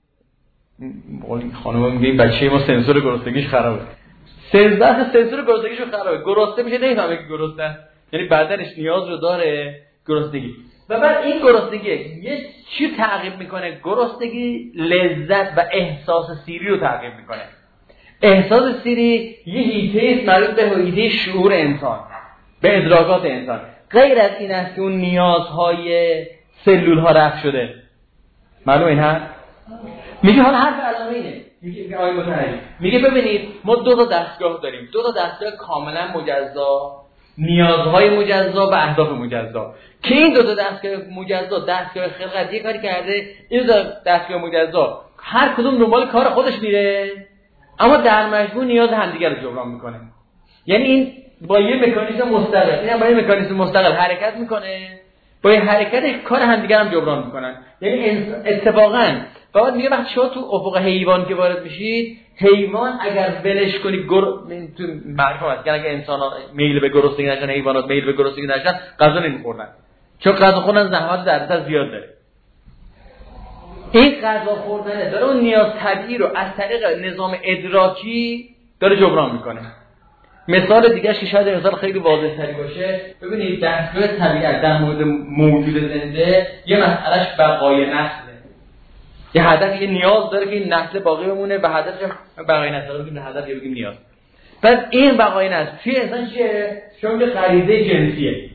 خانم میگه این بچه ما سنسور گرسنگیش خرابه، سنسور سنسور گرسنگیش خرابه، گرسنه میشه نمیفهمه که گرسنه، یعنی بدنش نیاز رو داره گرسنگی. و بعد این گرسنگی یه چی تعقیب میکنه؟ گرسنگی لذت و احساس سیری رو تعقیب میکنه. احساس سیری یه هیته است مربوط به هیته شعور انسان. به ادراکات انسان. غیر از این است که اون نیازهای سلول ها رفع شده. معلومه این هست؟ میگه حالا حرف علامه اینه، میگه آقای متحری میگه ببینید ما دو تا دستگاه داریم، دو تا دستگاه کاملا مجزا، نیازهای مجزا و اهداف مجزا، که این دو تا دستگاه مجزا، دستگاه خلقت یه کاری کرده، این دو دستگاه مجزا هر کدوم دنبال کار خودش میره، اما در مجموع نیاز همدیگر رو جبران میکنه. یعنی این با یه مکانیزم مستقل، این هم با یه مکانیزم مستقل حرکت میکنه، با این حرکت کار همدیگر هم جبران میکنن. یعنی اتفاقاً بعد میگه وقتی شما تو افق حیوان که وارد میشید، حیوان اگر ولش کنی گر تو معرفت است، اگر انسان‌ها میل به گرسنگی داشتن، حیوانات میل به گرسنگی داشتن، غذا نمیخوردن، چون غذا خوردن زحمت درصد زیاد داره. این غذا خوردن داره اون نیاز طبیعی رو از طریق نظام ادراکی داره جبران میکنه. مثال دیگه‌اش که شاید مثال خیلی واضح‌تری باشه، ببینید دستگاه طبیعت در مورد موجود زنده یه مسئلهش بقای نسله، یه هدف، یه نیاز داره که این نسل باقی بمونه، به هدف بقای نسل بگیم، هدف بگیم نیاز. پس این بقای نسل توی انسان چیه؟ شما که غریزه جنسیه.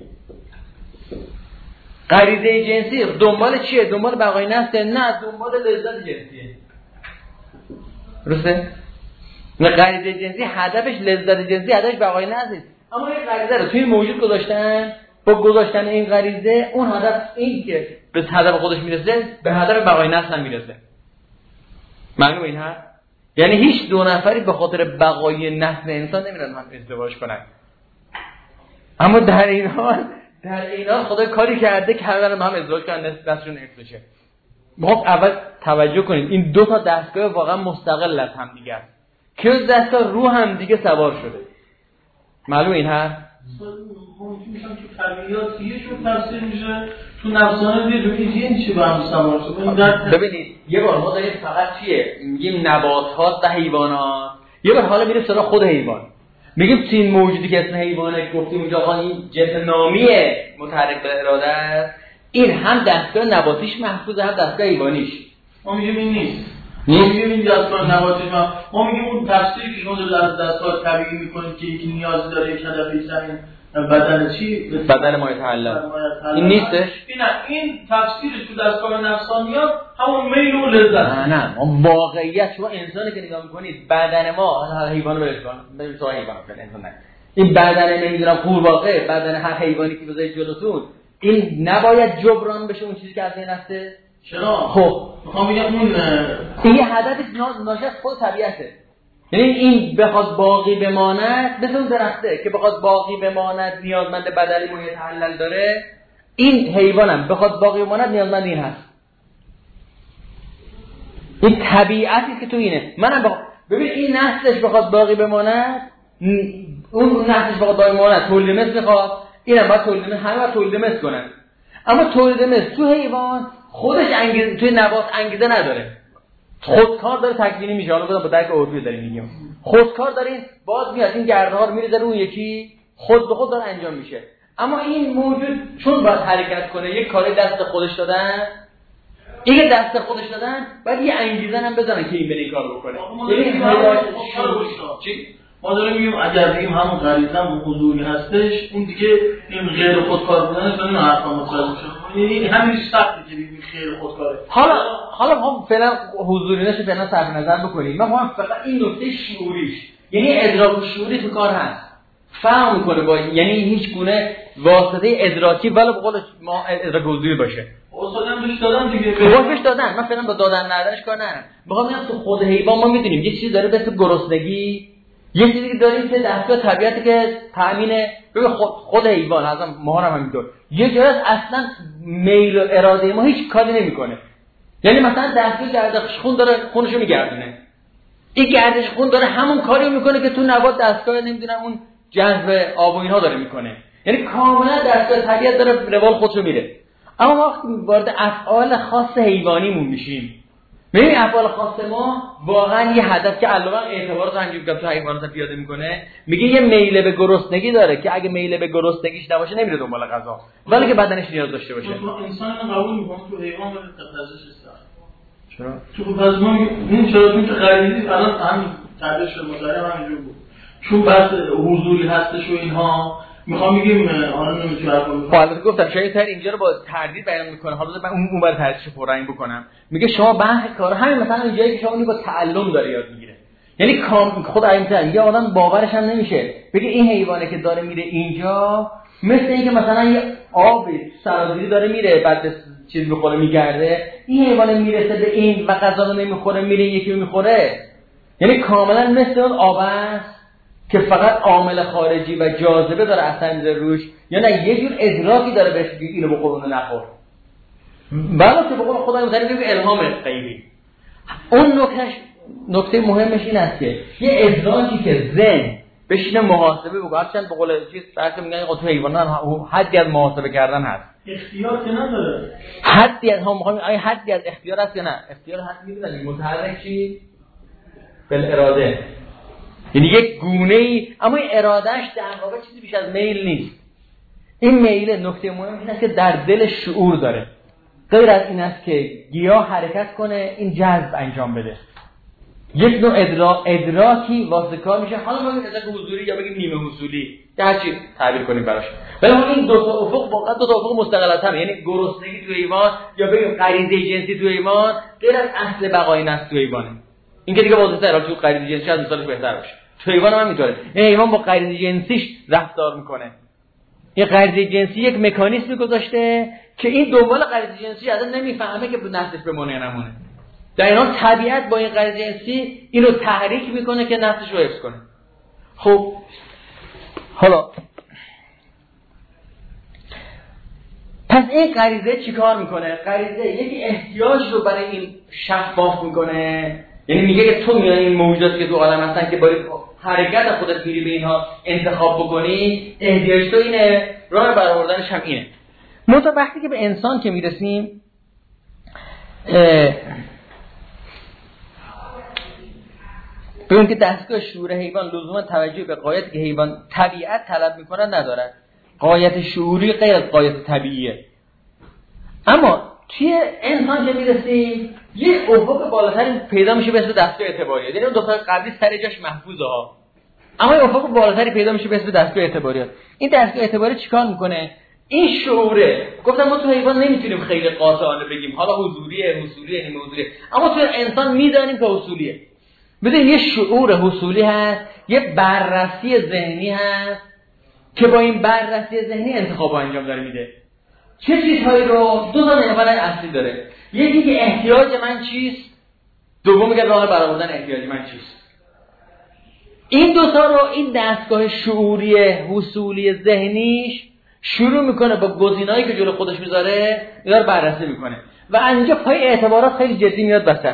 غریزه جنسی دنبال چیه؟ دنبال بقای نسل؟ نه، دنبال لذت جنسیه. درسته؟ نه، غریزه جنسی هدفش لذت جنسی، هدفش بقای نسل. اما این غریزه رو توی موجود گذاشتن، با گذاشتن این غریزه اون هدف، این که به هدف خودش میرسه، به هدف بقای نسل هم میرسه. معلومه این هست؟ یعنی هیچ دو نفری به خاطر بقای نسل انسان نمیرن هم ازدواج کنن، اما در این حال در این حال خدا کاری کرده که همه هم ازدواج کنن، نسلشون حفظ بشه. خب اول توجه کنید این دو تا دستگاه واقعا مستقل از هم دیگه است که دستگاه رو هم دیگه سوار شده. معلومه این هست؟ ممکن میشم که طبیعیات یه شون تفسیر میشه، تو نفسانه یه دوی جین چی به هم سوار شده. ببینید یه بار ما داریم فقط چیه؟ میگیم نباتات و حیوانات، یه بار حالا میره سراغ خود حیوان، میگیم تو این موجودی که اسم حیوانه گفتیم اونجا آقا این جنس نامیه متحرک به اراده است، این هم دستگاه نباتیش محفوظه هم دستگاه حیوانیش. ما میگیم این نیست، ما میگیم این دستگاه نباتیش ما ما میگیم اون تفسیری که شما در دستگاه طبیعی میکنید که یکی نیاز داره، یک هدفی زمین بدن چی؟ بدن ما یتعلم. این نیستش؟ این این تفسیرش تو دستگاه نفسانیات همون میل و لذت. نه نه، ما واقعیت شما انسانی که نگاه میکنید بدن ما، حالا حیوانو برش کن، بریم تو حیوان کن انسان نه. این بدن نمیدونم قورباغه، بدن هر حیوانی که بذارید جلوتون، این نباید جبران بشه اون چیزی که از این هسته؟ چرا؟ خب میخوام بگم اون این هدفش ناشی از خود طبیعته. یعنی این بخواد باقی بماند، مثل اون درخته که بخواد باقی بماند نیازمند بدنی متعلل داره، این حیوانم بخواد باقی بماند نیازمند این هست. این طبیعتی که تو اینه. منم بخواد ببین این نسلش بخواد باقی بماند، اون نسلش بخواد باقی بماند تولید مثل میخواد، اینم باید تولید مثل، همه باید تولید مثل کنن. اما تولید مثل تو حیوان خودش انگیزه، توی نبات انگیزه نداره، خودکار داره تکوینی میشه. حالا با درک عرفی داریم میگیم خودکار داره، این باز میاد این گرده ها رو میریزه رو یکی، خود به خود داره انجام میشه. اما این موجود چون باید حرکت کنه، یک کاری دست خودش دادن، این دست خودش دادن بعد یه انگیزه هم بزنن که این بره این کار بکنه. یعنی چی ما داریم میگیم اگر بگیم همون غریزه هم حضوری هستش، اون دیگه این غیر خودکار بودنش اون حرفا متوجه شد. یعنی همین سخته که بگیم خیر خودکاره. حالا حالا ما فعلا حضوری نشه فعلا صرف نظر بکنیم. ما ما فقط این نکته شعوریش، یعنی ادراک شعوری تو کار هست، فهم میکنه با، یعنی هیچ گونه واسطه ادراکی ولی به قول ما ادراک حضوری باشه. اصلا بهش دادن دیگه، بهش دادن. من فعلا با دادن ندارش کار ندارم. میخوام بگم تو خود حیوان ما میدونیم یه چیزی داره به اسم گرسنگی، یه چیزی که داریم که دستگاه طبیعتی که تامین ببین خود خود حیوان اصلا ما هم همینطور، یه جایی اصلا میل و اراده ما هیچ کاری نمیکنه. یعنی مثلا دستگاه گردش خون داره خونشو میگردونه، این گردش خون داره همون کاری میکنه که تو نبات دستگاه نمیدونم اون جذب آب و اینها داره میکنه، یعنی کاملا دستگاه طبیعت داره روال خودشو میره. اما وقتی وارد افعال خاص حیوانیمون میشیم، ببین افعال خاص ما واقعا یه هدف که علاوه بر اعتبارات انجام که تو حیوانات پیاده میکنه، میگه یه میل به گرسنگی داره که اگه میل به گرسنگیش نباشه نمیره دنبال غذا، ولی که بدنش نیاز داشته باشه. تو انسان رو قبول میکنه، تو حیوان ولی تفاضلش است. چرا؟ تو پس ما این چرا تو خریدی الان همین تعبیر شده مطالعه همینجور بود، چون بس حضوری هستش و اینها میخوام بگیم آره نمیتونم حالا گفتم شاید تر اینجا رو با تردید بیان میکنه. حالا من اون اون بر تردیدش پررنگ بکنم. میگه شما بحث کار همین مثلا اینجایی که شما اینو با تعلم داره یاد میگیره. یعنی کام خود اینجا یه آدم باورش هم نمیشه بگه این حیوانه که داره میره اینجا مثل اینکه مثلا یه آب سرازیری داره میره بعد چیز میخوره میگرده، این حیوان میرسه به این و غذا رو نمیخوره میره یکی رو میخوره. یعنی کاملا مثل اون آب است که فقط عامل خارجی و جاذبه داره اثر میذاره روش، یا نه یه جور ادراکی داره بهش بگه اینو بخور اونو نخور. بله که به قول خدای متعال میگه الهام غیبی. اون نکتهش نکته مهمش این است که یه ادراکی که ذهن بشینه محاسبه بکنه، هرچند به قول چیز فرض میگن تو حیوانات حدی از محاسبه کردن هست، اختیار که نداره. حدی از هم میخوام آیا حدی از اختیار هست یا نه؟ اختیار حد میدونن متحرک چی؟ بالاراده. یعنی یک گونه ای، اما این ارادهش در واقع چیزی بیش از میل نیست. این میل نکته مهم این است که در دل شعور داره. غیر از این است که گیاه حرکت کنه این جذب انجام بده. یک نوع ادرا... ادراکی واسه کار میشه. حالا ما بگیم ادراک حضوری یا بگیم نیمه حصولی یا هر چی تعبیر کنیم براش. ولی این دو تا افق واقعا دو تا افق مستقل از هم، یعنی گرسنگی تو ایمان یا بگیم غریزه جنسی تو ایمان غیر از اصل بقای نفس تو ایمانه. این که دیگه واضح‌تره تو غریزه جنسی از مثالش بهتر باشه. تو ایمان هم همینطوره. این ایمان با غریزه جنسیش رفتار میکنه. این غریزه جنسی یک مکانیزمی گذاشته که این دنبال غریزه جنسی اصلا نمیفهمه که نفسش بمونه یا نمونه. در این حال طبیعت با این غریزه جنسی اینو تحریک میکنه که نفسش رو حفظ کنه. خب حالا پس این غریزه چیکار میکنه؟ غریزه یکی احتیاج رو برای این شفاف میکنه، یعنی میگه که تو میان این موجوداتی که تو عالم هستن که باید حرکت خودت میری به اینها انتخاب بکنی، احتیاج تو اینه، راه برآوردنش هم اینه. منتها وقتی که به انسان که میرسیم ببین که دستگاه شعور حیوان لزوما توجه به غایتی که حیوان طبیعت طلب میکنه نداره. غایت شعوری غیر از غایت طبیعیه. اما توی انسان که میرسیم یه افق بالاتر پیدا میشه به اسم دستگاه اعتباریات. یعنی اون دو تا قبلی سر جاش محفوظه ها، اما یه افق بالاتری پیدا میشه به اسم دستگاه اعتباریات. این دستگاه اعتباری چیکار میکنه؟ این شعوره. گفتم ما تو حیوان نمیتونیم خیلی قاطعانه بگیم حالا حضوریه، حصولیه، نیمه حضوریه، اما تو انسان میدانیم که حصولیه. ببین یه شعور حصولی هست، یه بررسی ذهنی هست که با این بررسی ذهنی انتخاب انجام داره میده. چه چیزهایی رو دو تا محور اصلی داره. یکی که احتیاج من چیست، دومی که راه برآوردن احتیاج من چیست. این دو تا رو این دستگاه شعوری حصولی ذهنیش شروع میکنه با گزینه‌هایی که جلو خودش میذاره اینا بررسی میکنه و اینجا پای اعتبارات خیلی جدی میاد وسط.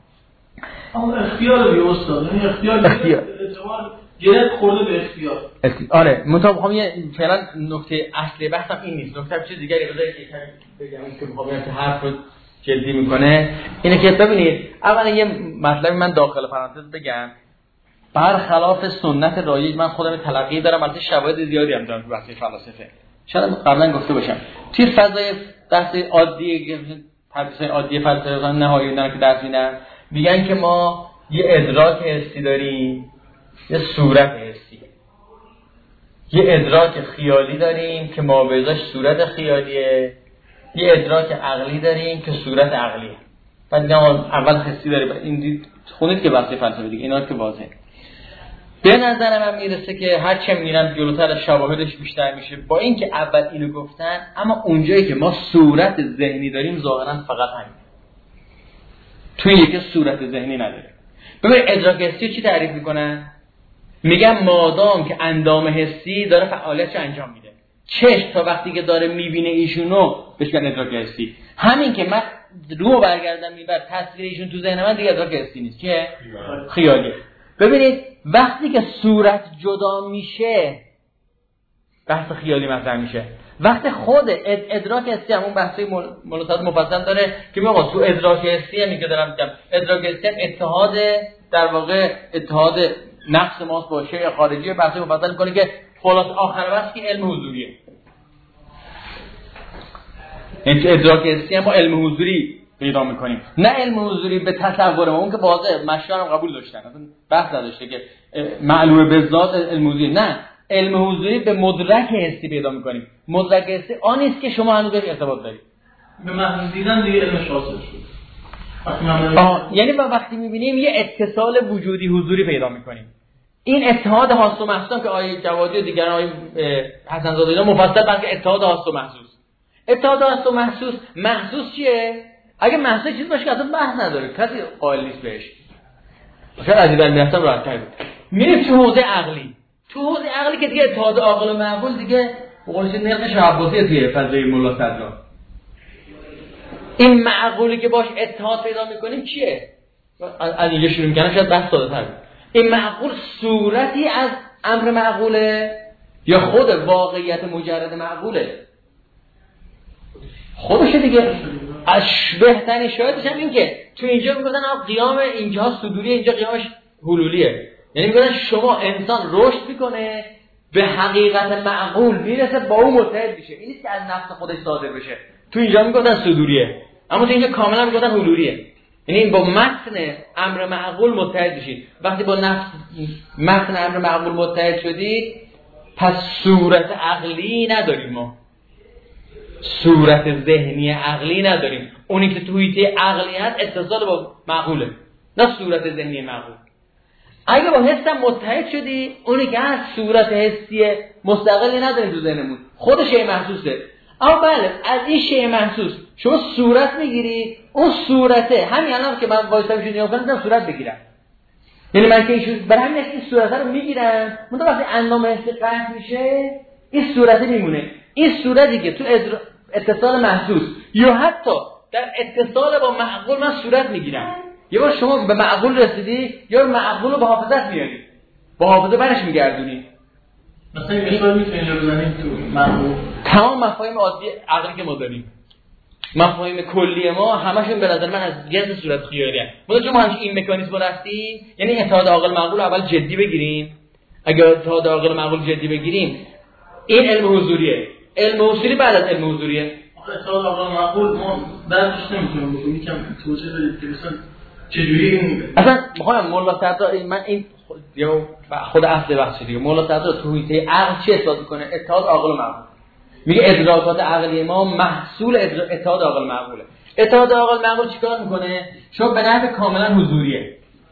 اما اختیار به استاد، یعنی اختیار اختیار اعتبار گرفت خورده به اختیار. آره، منتها میخوام یه فعلا نکته اصلی بحثم این نیست. نکته چیز دیگری بذارید که بگم که میخوام که حرف رو جدی میکنه اینه که ببینید اولا یه مطلبی من داخل پرانتز بگم. برخلاف سنت رایج من خودم تلقی دارم، البته شواهد زیادی هم دارم تو بحث فلسفه. شاید قبلا گفته باشم توی فضای بحث عادی تدریس عادی فلسفه نهایی نه که درس میدن میگن که ما یه ادراک حسی داریم، یه صورت حسی، یه ادراک خیالی داریم که مابعضاش صورت خیالیه، یه ادراک عقلی داریم که صورت عقلیه. بعد اول حسی داریم. این خونید که بحث فلسفه دیگه اینا که واضحه. به نظر من میرسه که هر چه میرم جلوتر شواهدش بیشتر میشه با اینکه اول اینو گفتن، اما اونجایی که ما صورت ذهنی داریم ظاهرا فقط همین. توی یکی صورت ذهنی نداره. ببین ادراک حسی چی تعریف میکنن؟ میگن مادام که اندام حسی داره فعالیتش انجام میده. چشم تا وقتی که داره میبینه ایشونو بهش میگن ادراک حسی. همین که من رو برگردم میبر تصویر ایشون تو ذهن من دیگه ادراک حسی نیست، چیه؟ خیالیه. ببینید وقتی که صورت جدا میشه بحث خیالی مطرح میشه. وقتی خود ادراک حسی همون بحثی ملاحظات مفصل داره که میگه تو ادراک حسی هم میگه دارم میگم ادراک حسی هم اتحاد در واقع اتحاد نفس ماست با شیء خارجی. بحثی مفصل میکنه که خلاص آخر بحث که علم حضوریه. این ادراک حسی هم ما علم حضوری پیدا میکنیم، نه علم حضوری به تصور ما. اون که واضحه مشایخ هم قبول داشتن، اصلا بحث نداشته که معلومه به ذات علم حضوری، نه علم حضوری به مدرک حسی پیدا میکنیم. مدرک حسی آن است که شما هنوز بهش ارتباط دارید. به محض دیدن دیگه علمش حاصل شد. آه. یعنی ما وقتی میبینیم یه اتصال وجودی حضوری پیدا میکنیم. این اتحاد حاس و محسوس که آیه جوادی و دیگران آیه حسن زاده اینا مفصل بحث اتحاد حاس و محسوس. اتحاد حاس و محسوس، محسوس چیه؟ اگه محسوس چیز باشه که اصلا بحث نداره، کسی قائل نیست بهش. شاید از این میاستم راحت تر بود. میریم تو حوزه عقلی. تو حوزه عقلی که دیگه اتحاد عاقل و معقول دیگه بقولش نرخ شعباسی توی فضای مولا صدرا. این معقولی که باش اتحاد پیدا میکنیم چیه؟ از اینجا شروع میکنم شاید بحث ساده تر. این معقول صورتی از امر معقوله یا خود واقعیت مجرد معقوله؟ خودشه دیگه. از بهترین شاهدش هم این که تو اینجا میگفتن قیام اینجا صدوری، اینجا قیامش حلولیه. یعنی میگفتن شما انسان رشد میکنه به حقیقت معقول میرسه با اون متحد میشه. این نیست که از نفس خودش صادر بشه. تو اینجا میگفتن صدوریه، اما تو اینجا کاملا میگفتن حلولیه. یعنی با متن امر معقول متحد بشید. وقتی با نفس متن امر معقول متحد شدید پس صورت عقلی نداریم، ما صورت ذهنی عقلی نداریم. اونی که توی عقلی هست اتصال با معقوله، نه صورت ذهنی معقول. اگه با حس متحد شدی اونی که هست صورت حسی مستقلی نداریم تو ذهنمون، خود شیء محسوسه. اما بله از این شیء محسوس شما صورت میگیری، اون صورته همین الان که من وایسام شو نگاه کنم صورت بگیرم. یعنی من که این برای همین این صورت رو میگیرم، من وقتی اندام حسی قطع میشه این صورت میمونه. این صورتی که تو اتصال محسوس یا حتی در اتصال با معقول من صورت میگیرم. یه بار شما به معقول رسیدی یا معقول رو به حافظت میاری، با حافظه برش میگردونی. مثلا این مثال میتونید بزنید تو معقول تمام مفاهیم عادی عقلی که ما داریم، مفاهیم کلی ما همشون به نظر من از جنس صورت خیالی هست. ما چون ما همش این مکانیزم رو رفتیم، یعنی اتحاد عاقل معقول اول جدی بگیریم. اگه اتحاد عاقل معقول جدی بگیریم این علم حضوریه. علم حضوری بعد از علم حضوریه. اتحاد عاقل معقول ما درکش نمیتونیم بکنیم. یکم توضیح بدید که مثلا چجوری این اصلا میخوام مولا صدرا من این یا خود اصل بحث دیگه مولا صدرا توحیده عقل چی اثبات میکنه؟ اتحاد عاقل معقول. میگه ادراکات عقلی ما محصول اتحاد عاقل معقوله. اتحاد عاقل معقول چیکار میکنه؟ شما به نحو کاملا حضوریه،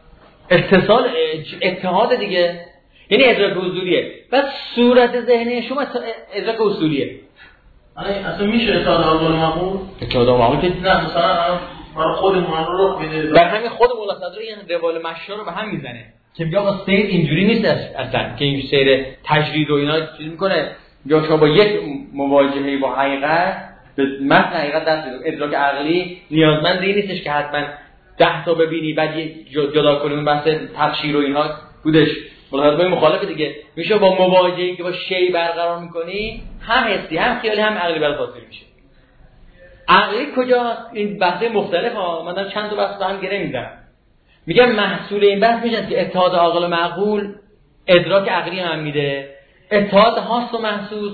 اتصال اتحاد دیگه، یعنی ادراک حضوریه. و صورت ذهنی شما ادراک اصولیه. اصلا میشه اتحاد عاقل معقول؟ اتحاد عاقل معقول که نه مثلا برای خودمون رو میده. در همین خود مولا صدرا این روال مشا رو به هم میزنه که میگه آقا سیر اینجوری نیست اصلا که این سیر تجرید و اینا چیز میکنه. یا شما با یک مواجهه با حقیقت به متن حقیقت دست بدید. ادراک عقلی نیازمند این نیستش که حتما ده تا ببینی بعد جدا کنی. اون بحث تفسیر و اینها بودش. ملاحظه مخالفه دیگه. میشه با مواجهه‌ای که با شی برقرار میکنی هم حسی هم خیالی هم عقلی برات حاصل میشه. عقلی کجا؟ این بحث مختلفه ها. من دارم چند تا بحث با هم گره میدم. میگم محصول این بحث میشه که اتحاد عاقل و معقول ادراک عقلی هم میده، اتحاد حاس و محسوس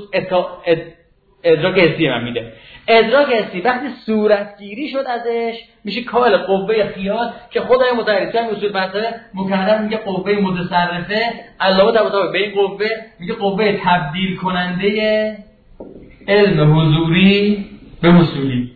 ادراک حسی هم میده. ادراک حسی وقتی صورتگیری شد ازش میشه کامل قوه خیال که خدای متعارف هم اصول بحثه مکرر میگه قوه متصرفه. علاوه بر به این قوه میگه قوه تبدیل کننده علم حضوری به حصولی.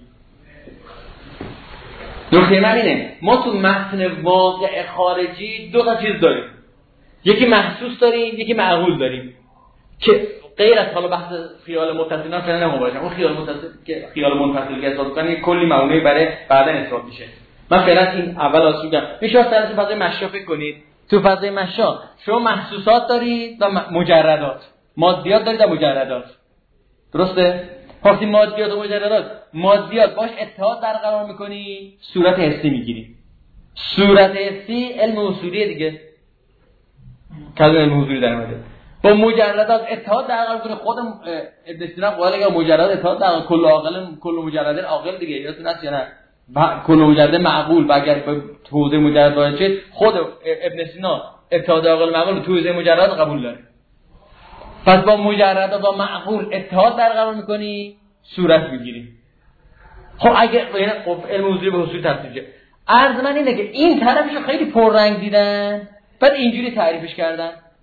نکته من اینه ما تو متن واقع خارجی دو تا چیز داریم، یکی محسوس داریم یکی معقول داریم که غیر از حالا بحث خیال متصل نه فعلا نموباشم. اون خیال متصل که خیال منفصل که حساب کنه کلی معونه برای بعدا اثبات میشه. من فعلا این اول آسون میگم. میشه از تو فضای مشا فکر کنید. تو فضای مشا شما محسوسات دارید و مجردات، مادیات دارید و مجردات. درسته؟ وقتی مادیات و مجردات مادیات باش اتحاد برقرار میکنی صورت حسی میگیری. صورت حسی علم اصولیه دیگه. کلمه علم حضوری در اومده. با مجردات اتحاد برقرار کنه. خودم ابن سینا قائل که مجرد اتحاد در کل عاقل کل مجرد عاقل دیگه یادتون هست یا نه؟ کل مجرد معقول و اگر به توضیح مجرد وارد شد خود ابن سینا اتحاد عاقل معقول تو توضیح مجرد قبول داره. پس با مجرد و معقول اتحاد برقرار میکنی صورت میگیری. خب اگه یعنی خب علم حضوری به حصول تفسیر شه. عرض من اینه که این طرفشو خیلی پررنگ دیدن بعد اینجوری تعریفش کردن.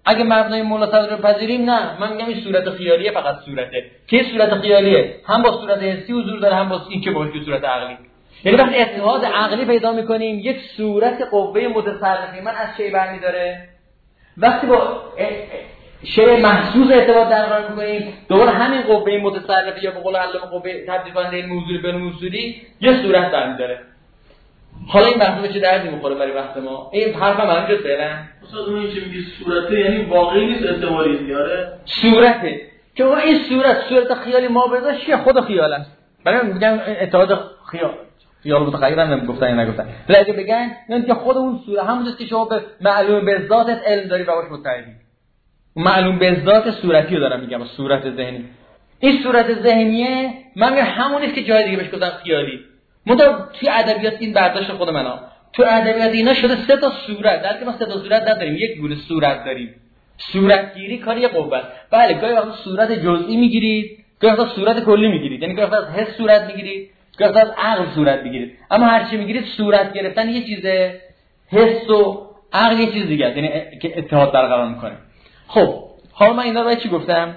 اگه مبنای ملاطفت رو پذیریم نه، من میگم این صورت خیالیه، فقط صورته که صورت خیالیه هم با صورت حسی حضور داره هم با این که با صورت عقلی. یعنی وقتی اتحاد عقلی پیدا میکنیم یک صورت قوه متصرفی من از شی برمی‌داره، وقتی با شی محسوس ارتباط برقرار میکنیم دوباره همین قوه متصرفی یا به قول علامه قوه تبدیل کننده علم حضوری به علم اصولی یه صورت برمی‌داره. حالا این بحث چه دردی می‌خوره برای وقت ما؟ این حرفم همینجا فعلا استاد اون چه میگی صورته یعنی واقعی نیست، اعتباری دیاره صورته که اون این صورت صورت خیالی ما بذاش چیه؟ خود خیال است. برای میگم اتحاد خیال خیال متخیل هم نمیگفتن یا نگفتن، ولی اگه بگن یعنی که خود اون صورت همونجاست که شما به معلوم به ذاتت علم داری و باش متحدی. معلوم به ذات صورتی رو دارم میگم، صورت ذهنی. این صورت ذهنیه من میگم همون نیست که جای دیگه بهش گفتن خیالی. منتها توی ادبیات این برداشت خود منم، تو ادبیات اینا شده سه تا صورت، در که ما سه تا صورت نداریم، یک گونه صورت داریم. صورتگیری کار یه قوه است. بله گاهی وقتا صورت جزئی میگیرید، گاهی وقتا صورت کلی میگیرید، یعنی گاهی وقتا از حس صورت میگیرید، گاهی وقتا از عقل صورت میگیرید. اما هر چی میگیرید صورت گرفتن یه چیزه، حس و عقل یه چیز دیگه است، یعنی که اتحاد برقرار میکنه. خب حالا من اینا رو چی گفتم؟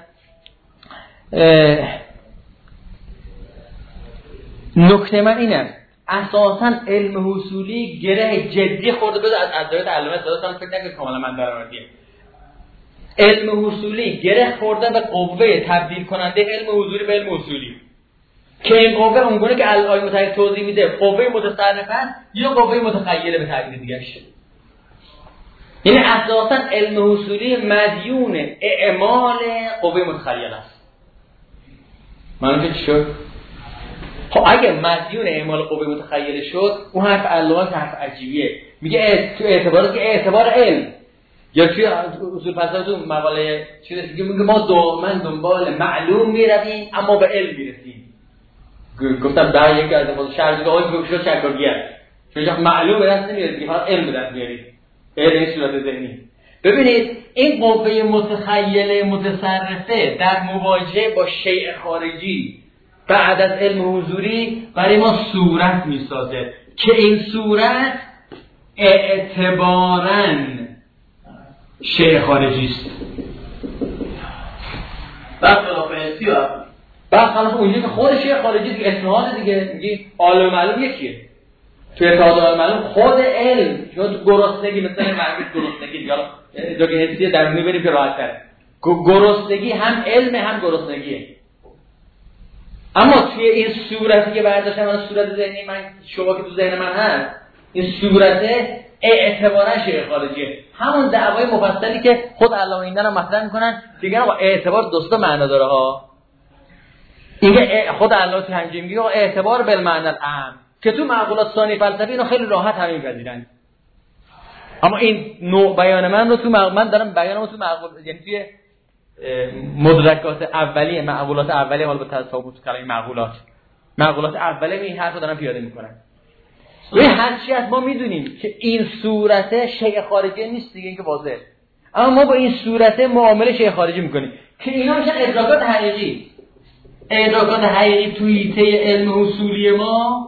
نکته من اینه اساساً علم حصولی گره جدی خورده بده از ادبیات علامه صداستان، فکر نکنید کاملا من درآمدیه. علم حصولی گره خورده به قوه تبدیل کننده علم حضوری به علم اصولی که این قوه اونگونه که آیه متحد توضیح میده قوه متصرفه یا قوه متخیله به تعبیر دیگه شه. یعنی اساساً علم حصولی مدیون اعمال قوه متخیله است. معلومه چی شد؟ خب اگه مدیون اعمال قوه متخیله شد اون حرف علامه که حرف عجیبیه، میگه تو اعتبارات که اعتبار علم یا توی اصول فلسفه مقاله چیزی دیگه میگه ما دائما دنبال معلوم میرویم اما به علم میرسیم. گفتم در یک از ما شرط‌های گفتم شکاکیه چون معلوم به دست نمیاد، فقط علم به دست میارید. علم صورت ذهنی. ببینید این قوه متخیله متصرفه در مواجهه با شیء خارجی بعد از علم حضوری برای ما صورت میسازه که این صورت اعتباراً شیء خارجی است. برخلاف حسی و عقلی. برخلاف اونجایی که خود شیء خارجی است که اتحاد دیگه میگی عالم معلوم یکیه. تو اتحاد عالم معلوم خود علم چون گرسنگی مثلا مربوط گرسنگی دیگه جا که حسی درونی بریم که راحت تره. گرسنگی هم علم هم گرسنگیه. اما توی این صورتی که برداشتم من صورت ذهنی من شما که تو ذهن من هست این صورت اعتبارا شیء خارجیه، همون دعوای مفصلی که خود علامه اینا رو مطرح میکنن دیگه آقا اعتبار دوستا معنا داره ها. اینکه خود علامه طنجی میگه اعتبار بالمعنی العام که تو معقولات ثانی فلسفی اینو خیلی راحت همین می‌پذیرن. اما این نوع بیان من رو تو من دارم بیانم تو معقول یعنی توی مدرکات اولیه معقولات اولیه حالا به تصاوب کلمه معقولات معقولات اولیه این حرفو دارم پیاده میکنم. و هر چی از ما میدونیم که این صورت شیء خارجی نیست دیگه، این که واضحه. اما ما با این صورت معامله شیء خارجی میکنیم که اینا میشن ادراکات حقیقی. ادراکات حقیقی توی ته علم اصولی ما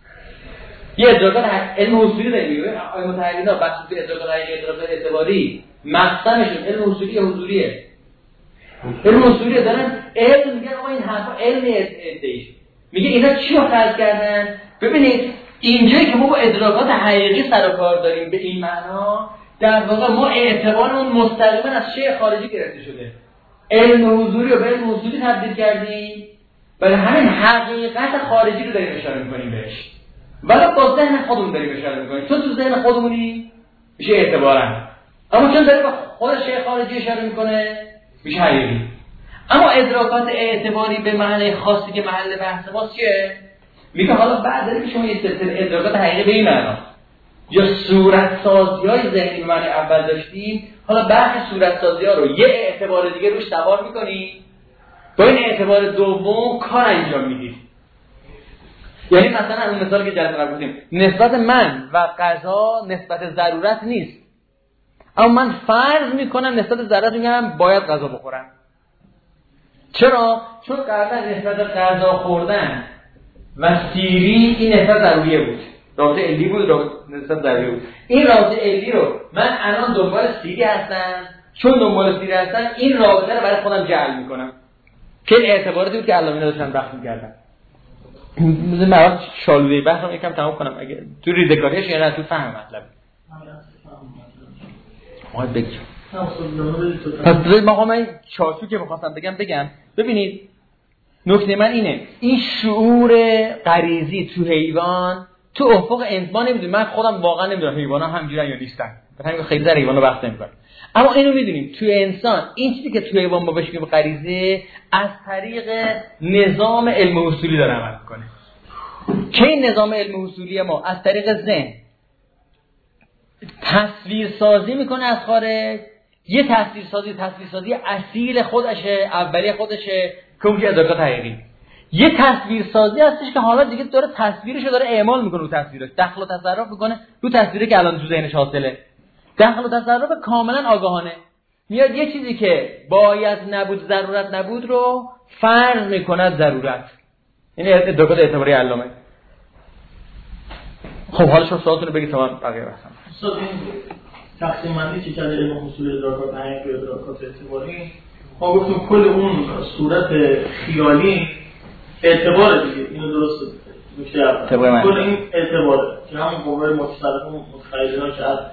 یه ادراکات علم اصولی داریم. آیه متحدینا بحث تو ادراکات حقیقی ادراکات اعتباری مقصدشون علم اصولی یا حضوریه. علم اصولی دارن علم میگن آقا این حرفا علم ادعیش میگه اینا چی رو خلق کردن. ببینید اینجایی که ما با ادراکات حقیقی سر و کار داریم به این معنا در واقع ما اعتبارمون مستقیما از شیء خارجی گرفته شده. علم حضوری رو به علم اصولی تبدیل کردیم، برای همین حقیقت خارجی رو داریم اشاره میکنیم بهش، ولی با ذهن خودمون داریم اشاره میکنیم چون تو ذهن خودمونی میشه اعتبارا، اما چون داریم با خود شیء خارجی اشاره میکنه میشه حقیقی. اما ادراکات اعتباری به معنی خاصی که محل بحث ماست چیه؟ میگه حالا بعد داریم شما یه سلسله ادراکات حقیقی به این معنا یا صورت سازی های ذهنی به معنی اول داشتیم، حالا بحث صورت سازی ها رو یه اعتبار دیگه روش سوار میکنیم، با این اعتبار دوم کار انجام میدیم. یعنی مثلا اون مثال که جلسه قبل گفتیم نسبت من و قضا نسبت ضرورت نیست، اما من فرض میکنم نسبت ضرورت میگم باید غذا بخورم. چرا؟ چون قبلا نسبت غذا خوردن و سیری این نسبت ضروریه بود، رابطه علی بود، رابطه نسبت ضروری بود. این رابطه علی رو من الان دنبال سیری هستم چون دنبال سیره هستن این رابطه رو برای خودم جعل میکنم که اعتباراتی بود که علامه داشتن بحث میکردن. مثلا من شالوده بحثم یکم تمام کنم اگه تو ریزکاریش یا نه تو فهم مطلب باید بگم. پس بذارید ما من چارچو که میخواستم بگم بگم. ببینید نکته من اینه، این شعور غریزی تو حیوان تو افق انسان نمیدونم، من خودم واقعا نمیدونم حیوانا همینجوری یا نیستن، مثلا خیلی در حیوانا وقت نمیبرم، اما اینو میدونیم تو انسان این چیزی که تو حیوان ما بهش میگیم غریزه از طریق نظام علم اصولی داره عمل میکنه. که این نظام علم اصولی ما از طریق ذهن تصویر سازی میکنه از خارج، یه تصویر سازی تصویر سازی اصیل خودشه، اولیه خودشه که اون که ادراکات حقیقی، یه تصویر سازی هستش که حالا دیگه داره تصویرشو داره اعمال میکنه رو تصویرش، دخل و تصرف میکنه رو تصویری که الان تو ذهنش حاصله، دخل و تصرف کاملا آگاهانه، میاد یه چیزی که باید نبود ضرورت نبود رو فرض میکنه ضرورت. این ادراکات اعتباری علامه. خب حالا شما سوالتون رو بگید تا من بقیه بحثم. استاد این تقسیم بندی که کرده علم اصول ادراکات حقیقی و ادراکات اعتباری، ما گفتیم کل اون صورت خیالی اعتبار دیگه، اینو درست نکته اول کل این اعتباره که همون قوه متصرف و متخیل‌ها که از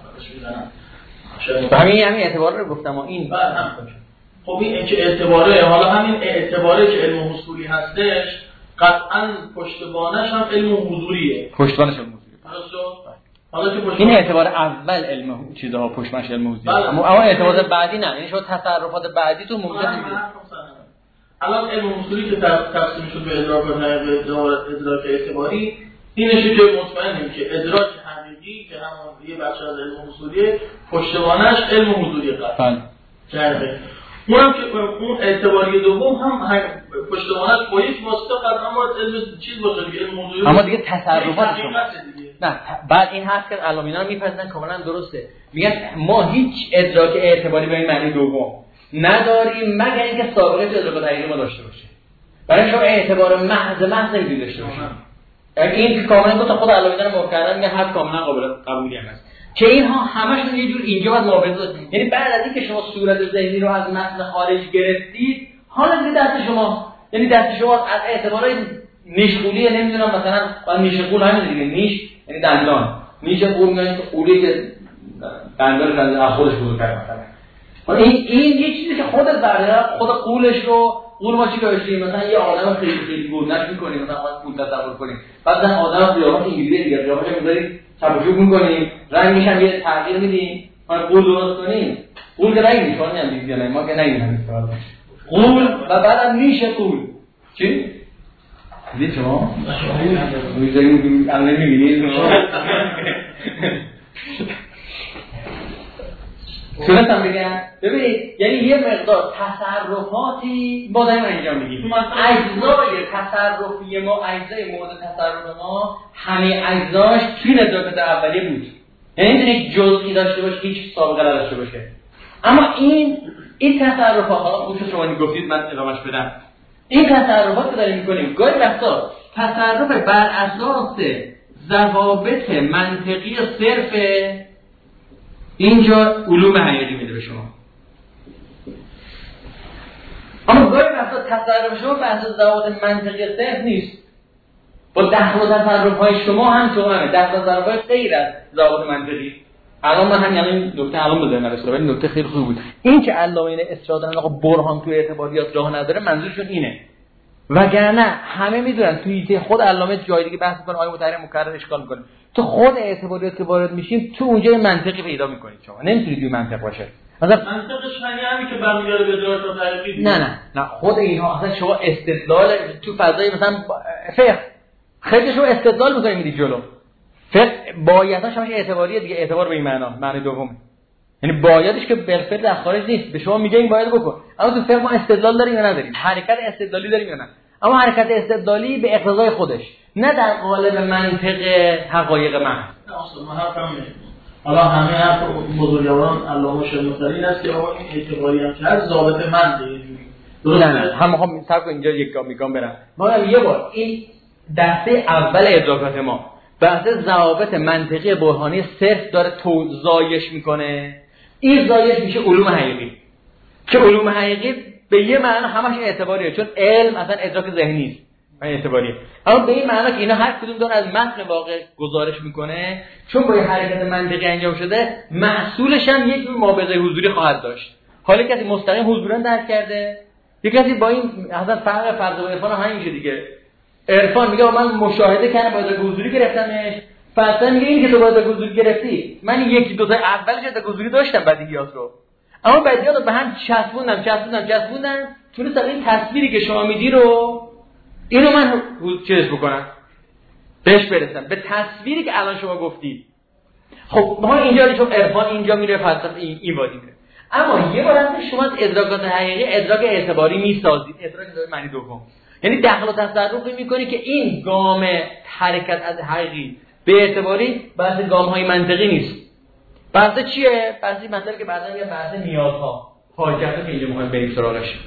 میزنن همین همین اعتبار رو گفتم. این بعد هم خب این که اعتباره، حالا همین اعتباره که علم اصولی هستش قطعاً پشتوانش هم علم حضوریه. پشتوانش علم حضوریه. حالا که این اعتبار اول علم چیزها پشتوانش علم حضوریه. اما اما اعتبار بعدی نه، یعنی شما تصرفات بعدی تو ممکن نیست. الان علم اصولی که تقسیم شد به ادراک حقیقی و ادراک اعتباری، اینشه که مطمئنیم که ادراک حقیقی که همون یه بخش از علم اصولیه پشتوانش علم حضوریه قطعاً. جالبه. اونم که اون اعتباری دوم هم پشتوانش با یک واسطه قطعا باید علم چیز باشه دیگه، علم حضوری. اما دیگه تصرفات شما نه، بعد این حرف که علامینا رو میپذیرن کاملا درسته، میگن ما هیچ ادراک اعتباری به این معنی دوم نداریم مگر اینکه سابقه ادراک حقیقی ما داشته باشه. برای شما اعتبار محض محض نمی‌دونید داشته باشه. یعنی این که کاملا دو تا خود علامینا رو محکم میگن حد کاملا قابل قبولی هم هست که اینها همشون یه جور اینجا از محافظت، یعنی بعد از اینکه شما صورت ذهنی رو از متن خارج گرفتید، حالا دیگه دست شما، یعنی دست شما از اعتبارای نیشغولی نمیدونم مثلا با نیشغول همین دیگه، نیش یعنی دندان، نیش قول میگن که قولی که دندان از خودش بزرگتر مثلا، این این یه چیزی که خودت برده خود قولش رو قول ما چی کارشیم، مثلا یه آدم خیلی خیلی گودنش می‌کنیم، مثلا ما پول تصور کنیم، بعد اون آدم قیافش اینجوریه دیگه، قیافش می‌ذاریم چپوچوب می‌کنیم، رنگش هم یه تغییر میدیم، ما قول درست کنیم، قول که رنگ نیست، ما نمی‌دونیم دیگه، ما که نمی‌دونیم استفاده قول و بعدم میشه قول چی؟ دید شما؟ می‌ذاریم الان نمی‌بینید سونستم بگم ببینید، یعنی یه مقدار تصرفاتی ما داریم انجام میدیم، اجزای تصرفی ما، اجزای مورد تصرف ما همه اجزاش توی ادراکات اولیه بود، یعنی این یک جزئی داشته باشه هیچ سابقه نداشته باشه. اما این این تصرفات ها خوش شما گفتید من ادامهش بدم، این تصرفات که داریم میکنیم گاهی وقتا تصرف بر اساس ضوابط منطقی صرف اینجا علوم حقیقی میده به شما، اما گاهی وقتا تصرف شما به اساس ضوابط منطقی صرف نیست، با دخل و تصرف‌های شما هم توامه، دخل و تصرف‌های غیر از ضوابط منطقی. الان من همین الان نکته الان بذارم نرسید، ولی نکته خیلی خوب بود این که علامه اصرار دارن آقا برهان توی اعتباریات راه نداره، منظورشون اینه، وگرنه همه میدونن توی خود علامه جای دیگه بحث می‌کنه، آیه متحرر مکرر اشکال می‌کنه، تو خود اعتباریات که وارد میشیم تو اونجا منطقی پیدا می‌کنید، شما نمی‌تونید توی منطق باشه مثلا منطقش یعنی همین که برمیگرده به ادراک حقیقی. نه نه نه خود اینها اصلا شما استدلال تو فضای مثلا فقه خیلی شما استدلال می‌کنید میدید جلو، فقه بایدش همش اعتباریه دیگه، اعتبار به این معنا معنی دومه، یعنی بایدش که بالفعل در خارج نیست، به شما میگه این باید بکن، اما تو فقه ما استدلال داریم یا نداریم، حرکت استدلالی داریم یا نه، اما حرکت استدلالی به اقتضای خودش، نه در قالب منطق حقایق محض. نه اصلا ما حرفم نیست. حالا همه حرف بزرگواران علامه شمسری هست که آقا این اعتباری هم که هست ضابط منطقی درست نه نه هم میخوام صبر اینجا یک گام میگم برم. ما یه بار این دسته اول ادراکات ما بحث ضوابط منطقی برهانی صرف داره توضیحش میکنه، این زایش میشه علوم حقیقی که علوم حقیقی به یه معنا همش اعتباریه، چون علم اصلا ادراک ذهنی است و اعتباریه، اما به این معنا که اینا هر کدوم داره از متن واقع گزارش میکنه، چون با حرکت منطقی انجام شده محصولش هم یک جور مابعضای حضوری خواهد داشت. حالا کسی مستقیم حضورا درک کرده، یک کسی با این اصلا فرق فرض و عرفان هم میشه دیگه. عرفان میگه من مشاهده کردم با حضوری گرفتمش، فلسفه میگه این که تو با حضوری گرفتی، من یکی دو تا اولش تا حضوری داشتم بدیهیات رو، اما بدیهیات رو به هم چسبوندم چسبوندم چسبوندم تونستم این تصویری که شما میدی رو اینو من چیز بکنم بهش برسم به تصویری که الان شما گفتی. خب ما اینجا چون عرفان اینجا میره فلسفه این این وادی میره، اما یه بار هم شما ادراکات حقیقی ادراک اعتباری میسازید، ادراک داره معنی دوم، یعنی دخل و تصرفی میکنی که این گام حرکت از حقیقی به اعتباری بحث گام های منطقی نیست. بحث چیه؟ بحثی مثلا که بعدا میگه بحث نیازها، حاجت که اینجا مهم بریم سراغش.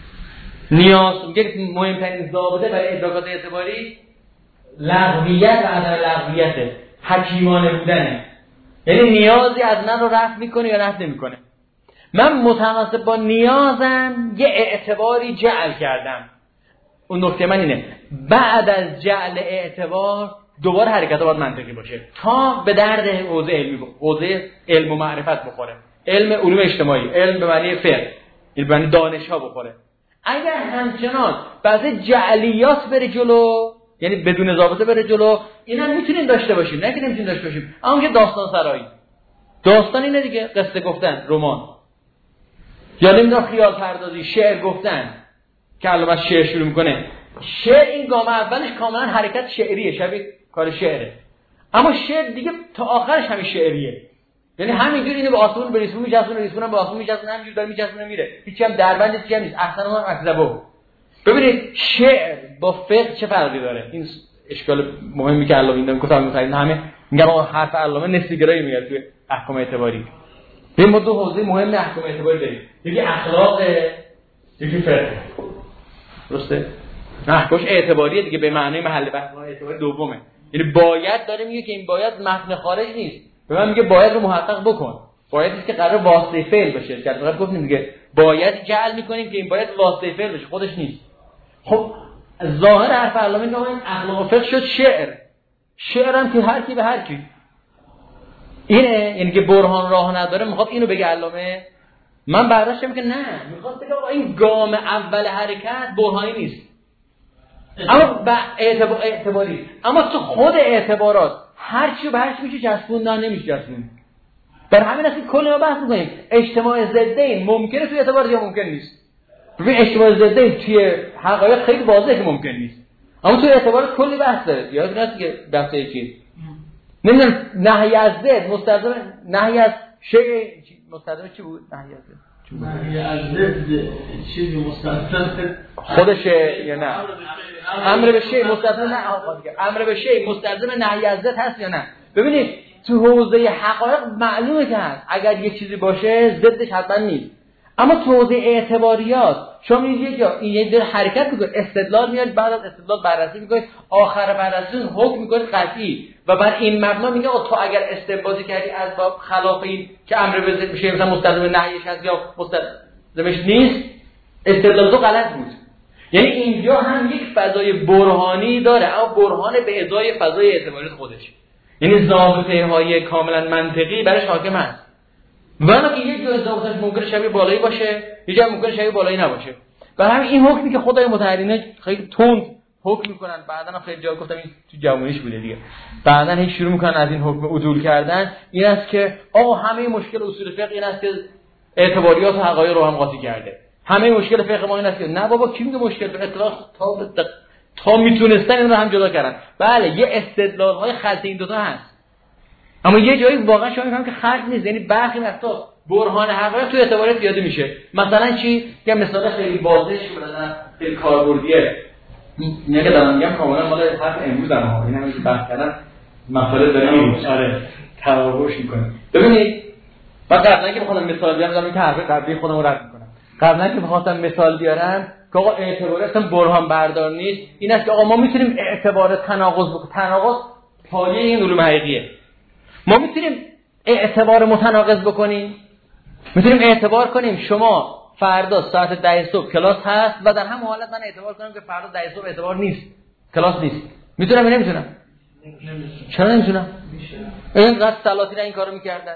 نیاز میگه مهمترین ضابطه برای ادراکات اعتباری لغویت و عدم لغویت، حکیمانه بودنه، یعنی نیازی از من رو رفع میکنه یا رفع نمیکنه. من متناسب با نیازم یه اعتباری جعل کردم. اون نکته من اینه بعد از جعل اعتبار دوباره حرکت باید منطقی باشه تا به درد حوزه علمی بخوره، حوزه علم و معرفت بخوره، علم علوم اجتماعی، علم به معنی فقه، علم به معنی دانش ها بخوره. اگر همچنان بعضی جعلیات بره جلو، یعنی بدون ضابطه بره جلو، اینا میتونیم داشته باشیم، نه که نمیتونیم داشته باشیم، اما که داستان سرایی، داستان اینه دیگه، قصه گفتن، رمان، یا نمیدونم خیال پردازی، شعر گفتن که الان شعر شروع میکنه. شعر این گام اولش کاملا حرکت شعریه، شبیه کار شعره، اما شعر دیگه تا آخرش همین شعریه، یعنی همینجوری اینو به آسمون برسونه میچسبونه، رسونه به آسمون میچسبونه، همینجوری داره میچسبونه میره، هیچ هم دربند چیزی نیست. احسن ما اکذبو. ببینید شعر با فقه چه فرقی داره؟ این اشکال مهمی که علامه اینا گفتم مثلا همه میگم آقا حرف علامه نسبی‌گرایی میاد توی احکام اعتباری. این ما دو حوزه مهم احکام اعتباری داریم، یکی اخلاق، یکی فقه. درسته؟ احکامش اعتباریه دیگه، به معنای محل بحث اعتباری دومه، یعنی باید داره میگه که این باید متن خارج نیست، به من میگه باید رو محقق بکن، باید است که قرار واسطه فعل بشه، که فقط گفتیم دیگه باید جعل میکنیم که این باید واسطه فعل بشه، خودش نیست. خب ظاهر حرف علامه میگه این اخلاق و فقه شد شعر، شعر هم که هر کی به هر کی اینه، یعنی که برهان راه نداره، میخواد اینو بگه علامه. من برداشتم که نه، میخواد بگه این گام اول حرکت برهانی نیست، اما به اعتبار اعتباری، اما تو خود اعتبارات هر چی به هر چی میشه چسبوندن، نمیشه چسبوند. بر همین است که کلی ما بحث می‌کنیم اجتماع ضدین ممکنه توی اعتبار یا ممکن نیست. ببین اجتماع ضدین توی حقایق خیلی واضحه که ممکن نیست، اما توی اعتبار کلی بحث داره. یاد نیست که بحث چیز نمیدونم نهی از ضد مستلزم نهی از شیء مستلزم چی بود؟ نهی از ضد نهی از ضد چیزی مستلزم خودش یا نه؟ امر به شیء مستلزم نه آقا دیگه، امر به شیء مستلزم نهی از ضد هست یا نه؟ ببینید تو حوزه حقایق معلومه که هست، اگر یه چیزی باشه ضدش حتما نیست، اما تو حوزه اعتباریات شما میگید که این یه در حرکت میکنه، استدلال میاد، بعد از استدلال بررسی میکنید، آخر بررسی حکم میکنید قطعی، و بر این مبنا میگه تو اگر استنباطی کردی از باب خلاف این که امر به ضد میشه، مثلا مستلزم نهیش هست یا مستلزمش نیست، استدلال تو غلط بود. یعنی اینجا هم یک فضای برهانی داره، اما برهان به ازای فضای اعتباری خودش، یعنی ضابطه های کاملا منطقی برش حاکم هست، ولی که یک جای ضابطش ممکنه شبیه بالایی باشه، یه جای ممکنه شبیه بالایی نباشه. برای همین این حکمی که خدای متحرینه خیلی تند حکم میکنن، بعداً خیلی جا گفتم این تو جوونیش بوده دیگه، بعداً هیچ شروع میکنن از این حکم عدول کردن، این است که آقا همه مشکل اصول فقه این است که اعتباریات و حقایق رو هم قاطی کرده، همه مشکل فقه ما این است که نه بابا کی میگه مشکل فقه اطلاق تا تا میتونستن این رو هم جدا کردن. بله یه استدلال های خلط این دوتا هست، اما یه جایی واقعا شما میفهمید که خلط نیست، یعنی برخی وقتا برهان حقایق تو اعتباریات پیاده میشه. مثلا چی؟ که مثلا خیلی واضحش بدن، خیلی کاربردیه، اینا که دارم میگم کاملا مال حرف امروز هم ها، این هم بحث کردن مقاله داریم آره تراوش میکنه. ببینید من قبلا که بخوام مثال بیارم دارم که حرف قبلی خودم رو رد میکنم، قبلا که بخواستم مثال بیارم که آقا اعتبار اصلا برهان بردار نیست، این است که آقا ما میتونیم اعتبار تناقض بکنیم، تناقض پایه این علوم حقیقیه، ما میتونیم اعتبار متناقض بکنیم، میتونیم اعتبار کنیم شما فردا ساعت ده صبح کلاس هست و در همون حالت من اعتبار کنم که فردا ده صبح اعتبار نیست، کلاس نیست. میتونم یا نمیتونم؟ چرا نمیتونم؟ اینقدر سلاطین این کارو میکردن.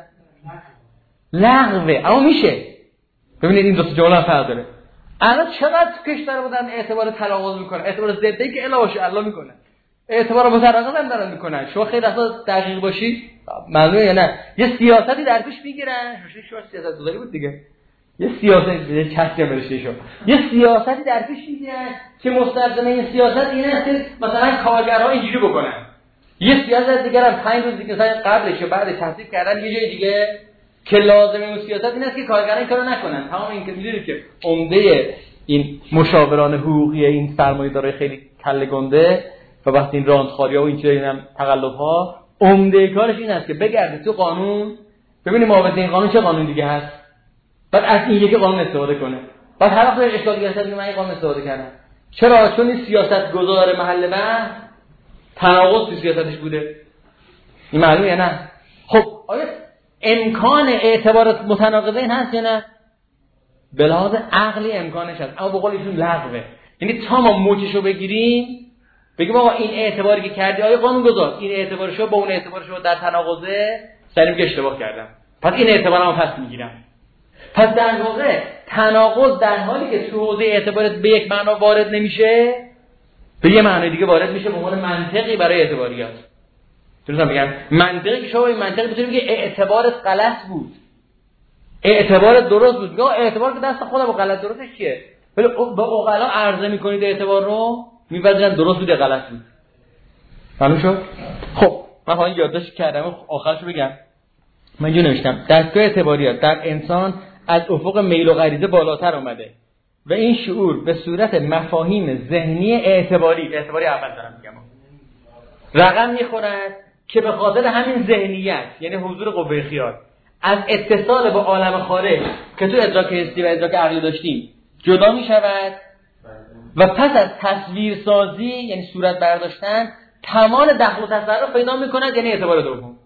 لغوه، اما میشه. ببینید این دو تا جمله فرق داره. الان چقدر کشور بودن اعتبار تناقض میکنن، اعتبار ضدی که الا باشه الله میکنه، اعتبار متناقض هم دارن میکنن. شما خیلی اصلا دقیق باشی معلومه یا نه یه سیاستی در پیش میگیرن. شما سیاست گذاری بود دیگه، یه سیاست یه چسکی برشه شو یه سیاستی در پیش میگیرن که مستلزم این سیاست اینه که مثلا کارگرها اینجوری بکنن. یه سیاست دیگه هم پنج روز دیگه مثلا قبلش و بعد تصدیق کردن یه جای دیگه که لازم این سیاست این است که کارگران این کارو نکنن. تمام این که میدونید که عمده این مشاوران حقوقی این سرمایه‌دارای خیلی کله گنده و وقتی این راندخواریا و این چیزا اینم تقلب‌ها عمده کارش این است که بگرده تو قانون ببینیم مابد این قانون چه قانون دیگه هست، بعد از این یکی قانون استفاده کنه. بعد هر وقت اشکال گرفته میگه من این قانون استفاده کردم. چرا؟ چون این سیاست گذار محل بحث تناقض تو سیاستش بوده. این معلومه یا نه؟ خب آیا امکان اعتبارات متناقضه این هست یا نه؟ به لحاظ عقلی امکانش هست، اما به قول ایشون لغوه. یعنی تا ما موجشو بگیریم بگیم آقا این اعتباری که کردی آیا قانون گذار این اعتبارشو با اون اعتبارشو در تناقضه، سریم که اشتباه کردم پس این اعتبارمو پس میگیرم. پس در واقع تناقض در حالی که تو حوزه اعتبارات به یک معنا وارد نمیشه به یه معنای دیگه وارد میشه به عنوان منطقی برای اعتباریات. درستم بگم منطقی که شما این منطقی بتونید بگید اعتبارت غلط بود اعتبارت درست بود. یا اعتبار که دست خودم و غلط درستش چیه؟ ولی به عقلا عرضه میکنید اعتبار رو می‌پذیرن درست بود یا غلط بود. معلوم شد؟ خب من خواهی یادداشت کردم آخرشو بگم. من اینجا نوشتم دستگاه اعتباریات در انسان از افق میل و غریزه بالاتر اومده و این شعور به صورت مفاهیم ذهنی اعتباری اعتباری اول دارم میگم رقم میخورد که به خاطر همین ذهنیت یعنی حضور قوه خیال از اتصال با عالم خارج که تو ادراک حسی و ادراک عقلی داشتیم جدا میشود و پس از تصویر سازی یعنی صورت برداشتن تمام دخل و تصرف پیدا میکند یعنی اعتبار دوم.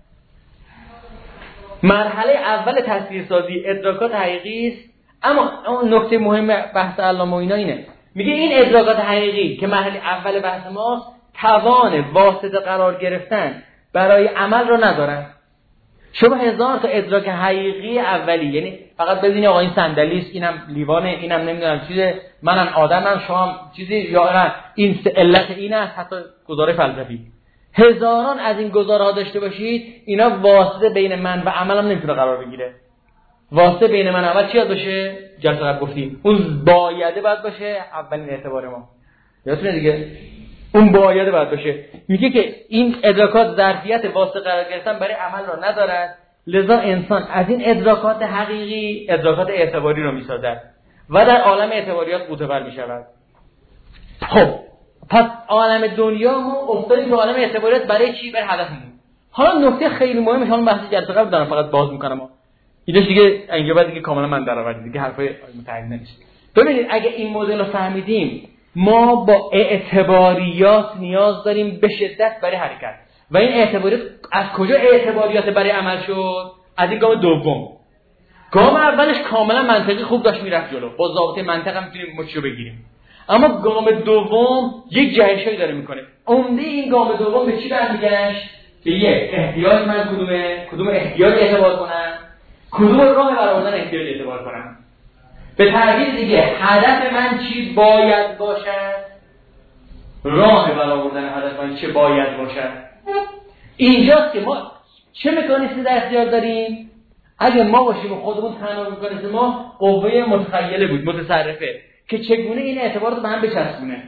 مرحله اول تصویرسازی ادراکات حقیقی است، اما اون نکته مهم بحث علامه اینا اینه میگه این ادراکات حقیقی که مرحله اول بحث ماست توان واسطه قرار گرفتن برای عمل رو ندارن. شما هزار تا ادراک حقیقی اولی یعنی فقط ببینید آقا این صندلی است اینم لیوانه اینم نمیدونم چیزه منم آدمم شما چیزی یا نه این علت این است حتی گزاره فلسفی هزاران از این گزارها داشته باشید اینا واسطه بین من و عملم نمیتونه قرار بگیره. واسطه بین من و عمل چی باشه؟ جلسه قبل گفتیم اون بایده باید باشه اولین اعتبار ما. یادتونه دیگه اون بایده باید باشه. میگه که این ادراکات ظرفیت واسطه قرار گرفتن برای عمل رو ندارد لذا انسان از این ادراکات حقیقی ادراکات اعتباری رو میسازد و در عالم اعتباریات متول میشود. خب پس عالم دنیا ما افتادیم تو عالم اعتباریات برای چی؟ برای هدفمون. حالا نکته خیلی مهمه حالا بحث جلسه قبل دارم فقط باز میکنم اینش دیگه اینجا بعد دیگه کاملا من درآوردم دیگه حرفای متعین نیست. ببینید اگه این مدل رو فهمیدیم ما با اعتباریات نیاز داریم به شدت برای حرکت و این اعتباریات از کجا اعتباریات برای عمل شد؟ از این گام دوم. گام اولش کاملا منطقی خوب داشت میرفت جلو با ضابطه منطق هم میتونیم مچشو بگیریم، اما گام دوم یک جهشی داره میکنه. عمده این گام دوم به چی برمیگشت؟ به یک احتیاج من کدومه کدوم احتیاج اعتبار کنم کدوم راه برآوردن احتیاج اعتبار کنم. به تعبیر دیگه هدف من چی باید باشد راه برآوردن هدف من چه باید باشد. اینجاست که ما چه مکانیزمی در اختیار داریم. اگه ما باشیم خودمون تنها مکانیزم ما قوه متخیله بود متصرفه که چگونه این اعتبار رو به هم بچسبونه.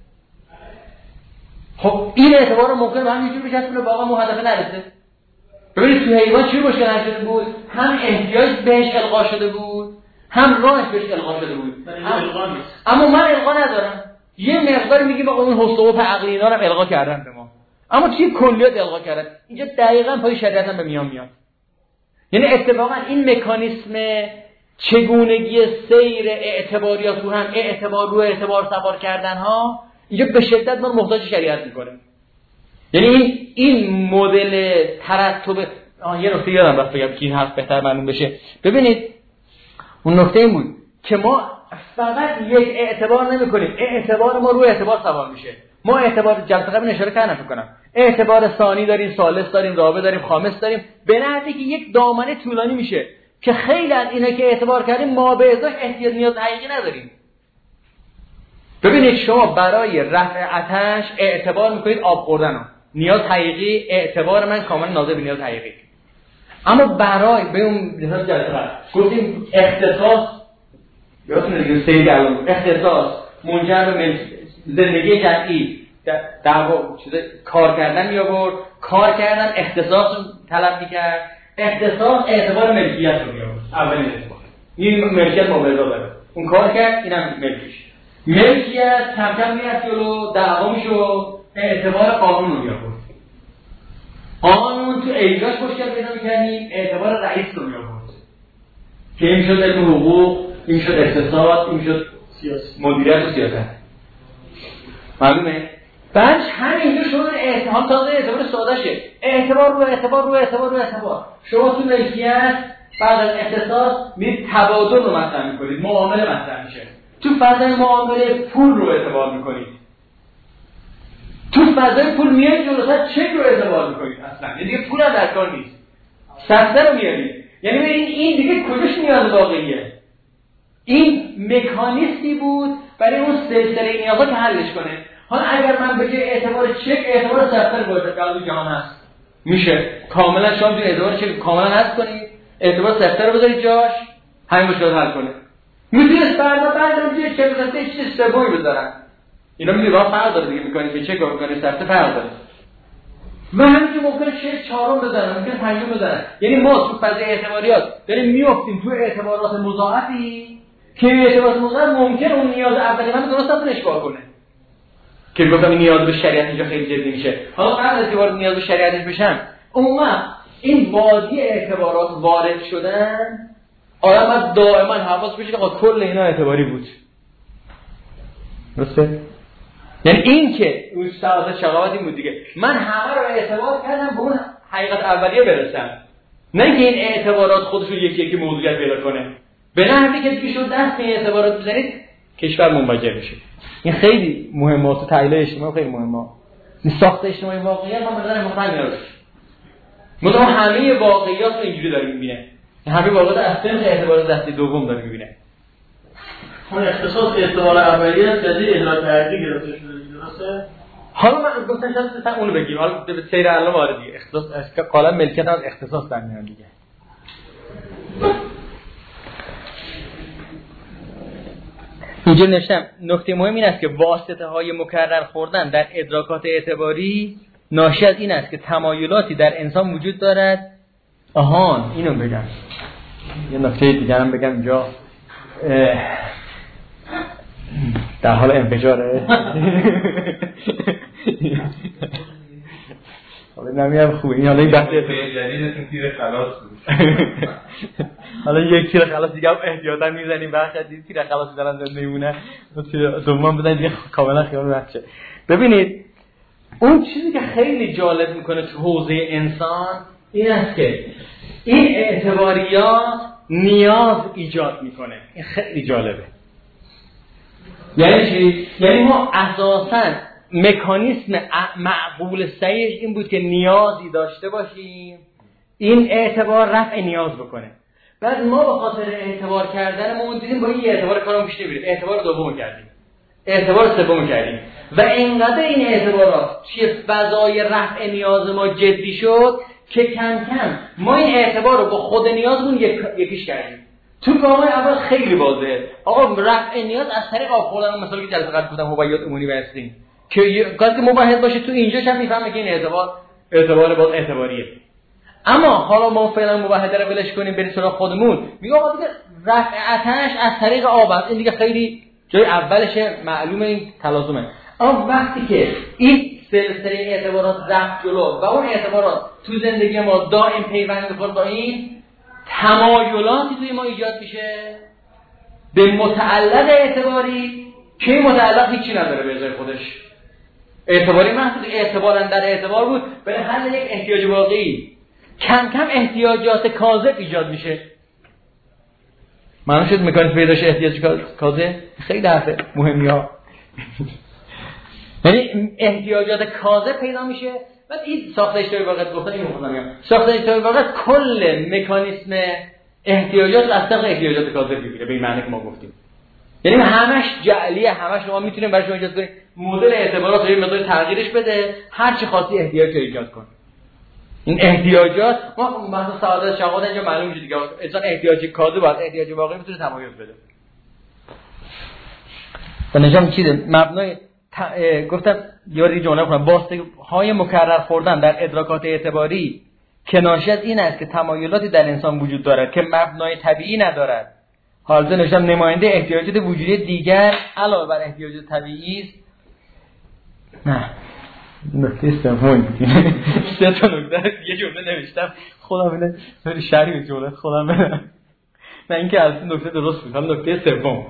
خب این اعتبار رو ممکنه به هم اینجوری بچسبونه واقعا مو هدف نرسه. ببینید تو حیوان چی مشکل حل شده بود؟ هم احتیاج بهش القا شده بود هم راهش بهش القا شده بود. هم... اما من القا ندارم. یه مقدار میگیم آقا اون حساب عقلی اینا رو القا کردن به ما، اما چی کلیات القا کردن. اینجا دقیقاً پای شریعت هم به میان میاد. یعنی اتفاقا این مکانیسم چگونگی سیر اعتباریات رو هم اعتبار رو اعتبار سوار کردن ها اینجا به شدت ما محتاج شریعت میکنه. یعنی این این مدل ترتب آه یه نکته یادم رفت بگم که این حرف بهتر معلوم بشه. ببینید اون نکته این بود که ما فقط یک اعتبار نمی‌کنیم، اعتبار ما روی اعتبار سوار میشه. ما اعتبار جلسه قبل اشاره کردم فکر کنم اعتبار ثانی داریم، ثالث داریم، رابع داریم، خامس داریم، به نحوی که یک دامنه طولانی میشه که خیلی از اینا که اعتبار کردیم ما به ازاش احتیاج نیاز حقیقی نداریم. ببینید شما برای رفع آتش اعتبار میکنید آب خوردن ها. نیاز حقیقی، اعتبار من کاملا ناظر به نیاز حقیقی. اما برای به اون مثلا جلسه گفتیم اختصاص یادتونه دیگه سید علم اختصاص منجر به زندگی جمعی در چیز کار کردن می آورد، کار کردن اختصاص طلب میکرد، اختصاص اعتبار ملکیت رو می آورد. اولین اعتبار این ملکیت مبارزه داره، اون کار کرد اینم ملکیش. ملکیت کم کم میرفت جلو، دعوا میشد، اعتبار قانون رو می آورد. قانون تو اجراش مشکل پیدا میکردیم، اعتبار رئیس رو می آورد که این شد علم حقوق، این شد اقتصاد، این شد مدیریت و سیاست. معلومه؟ بعد همینجا شما اعتبار تازه اعتبار ساده شه، اعتبار رو اعتبار رو اعتبار رو اعتبار. شما تو ملکیت بعد از اختصاص میرید تبادل رو مطرح میکنید، معامله مطرح میشه. تو فضای معامله پول رو اعتبار میکنید. تو فضای پول میایید جلوتر چک رو اعتبار میکنید. اصلا دیگه پول هم در کار نیست، سفته رو میارید. یعنی ببینید این دیگه کجاش نیاز واقعیه. این مکانیسمی بود برای اون سلسله نیازا که حلش کنه. حالا اگر من بگم اعتبار چک اعتبار سفته باشه قلب جهان هست، میشه کاملا شما بگید اعتبار چک کاملا حذف کنید، اعتبار سفته رو بذارید جاش، همین مشکل حل کنه. میتونید بعدا بعدا چه چه سفته چیز سومی بذارن. اینا میگه راه فرق داره دیگه، میکنید به چک و میکنید سفته فرق داره. و همینجور ممکنه چه چهارم بزنن، ممکنه پنجم بزنن. یعنی ما تو فضای اعتباریات داریم میافتیم تو اعتبارات مضاعفی که اعتبارات مضاعف ممکنه اون نیاز اولی من درست اصلا اشکال کنه. که گفتم این نیاز به شریعت اینجا خیلی جدی میشه. حالا قبل از که وارد نیاز به شریعتش بشم، اون وقت این وادی اعتبارات وارد شدن، آدم دائما حواس بشه که کل اینا اعتباری بود. درسته؟ یعنی این که اون سعادت شقاوت این بود دیگه، من همه رو اعتبار کردم به اون حقیقت اولیه برسم، نه که این اعتبارات خودش رو یکی یکی موضوعیت پیدا کنه. به نحوی که دیگه شد دست این اعتبارات بزنید کشور منفجر میشه. این خیلی مهمه، تو تحلیل اجتماعی خیلی مهمه. این ساخت اجتماعی واقعیت ما به نظر مفهوم میاد. مثلا همه واقعیات رو اینجوری داره میبینه. همه واقعیت اصلا اعتبار دستی دوم داره میبینه. اون اختصاص اعتبار اولیه از ادراک حقیقی گرفته شده درسته؟ حالا من گفتم شاید اونو بگیم، حالا به سیر الله وارد دیگه. اختصاص قالا ملکیت از اختصاص در میاد دیگه. اینجا نوشتم نکته مهم این است که واسطه های مکرر خوردن در ادراکات اعتباری ناشی از این است که تمایلاتی در انسان وجود دارد. آهان اینو بگم، یه نکته دیگه هم بگم اینجا در حال انفجاره. حالا نمیم خوبه این، حالا این بحث جدیدتون تیر خلاص بود. حالا یک تیر خلاص دیگه هم احتیاطا میزنیم، بخش از تیر خلاص میزنن زنده میمونه، تیر دوم بزنید دیگه کاملا خیال بخشه. ببینید اون چیزی که خیلی جالب میکنه تو حوزه انسان این است که این اعتباریات نیاز ایجاد میکنه. این خیلی جالبه. یعنی چی؟ یعنی ما اساساً مکانیسم معقول صحیح این بود که نیازی داشته باشیم، این اعتبار رفع نیاز بکنه. بعد ما به خاطر اعتبار کردن ما دیدیم با این اعتبار کارمون پیش نمیره، اعتبار دوم کردیم، اعتبار سوم کردیم و اینقدر این اعتبارات چه فضای رفع نیاز ما جدی شد که کم کم ما این اعتبار رو با خود نیازمون یک... یکیش کردیم. تو گام‌های اول خیلی واضحه. آقا رفع نیاز از طریق آب خوردن، مثلا که جلسه قبل گفتم مباحث عمومی و استرینگ که قضیه مباحث باشه تو اینجاش هم میفهمه که این اعتبار اعتبار باز اعتباریه. اما حالا ما فعلا مباحثه رو ولش کنیم بریم سراغ خودمون. میگم آقا دیگه رفع آتش از طریق آب است، این دیگه خیلی جای اولشه، معلومه این تلازمه. اما وقتی که این سلسله اعتبارات رفت جلو و اون اعتبارات تو زندگی ما دائم پیوند می‌خوره با این تمایلاتی توی ما ایجاد میشه به متعلق اعتباری که متعلق هیچی نداره به ازای خودش. اعتباری محض اعتبارن در اعتبار بود به حل یک احتیاج واقعی. کم کم احتیاجات کاذب ایجاد میشه. معلوم شد مکانیسم پیداش احتیاج کاذب خیلی حرف مهمی ها. یعنی احتیاجات کاذب پیدا میشه. بعد این ساخت اشتباهی واقعیت گفتن اینو میگم. ساخت اشتباهی واقعیت کل مکانیسم احتیاجات از طریق احتیاجات کاذب میگیره، به این معنی که ما گفتیم. یعنی همش جعلیه، همش شما میتونیم برای شما ایجاد کنید مدل اعتبارات رو یه مقدار تغییرش بده، هر چی خواستی احتیاج ایجاد کن. این احتیاجات ما مثلا سعادت شهوات اینجا معلوم میشه دیگه، انسان احتیاج کاذب باید احتیاج واقعی میتونه تمایز بده. و نجام چیه مبنای ت... گفتم یاری جمله کنم، واسطه های مکرر خوردن در ادراکات اعتباری که ناشی از این است که تمایلاتی در انسان وجود دارد که مبنای طبیعی ندارد. حالا نوشتم نماینده احتیاجات وجودی دیگر علاوه بر احتیاجات طبیعی است. نه نکته سوم سه تا نکته یه جمله نوشتم خودم اینه خیلی شریک جمله خودم بدم. نه اینکه از نکته درست بود. حالا نکته سوم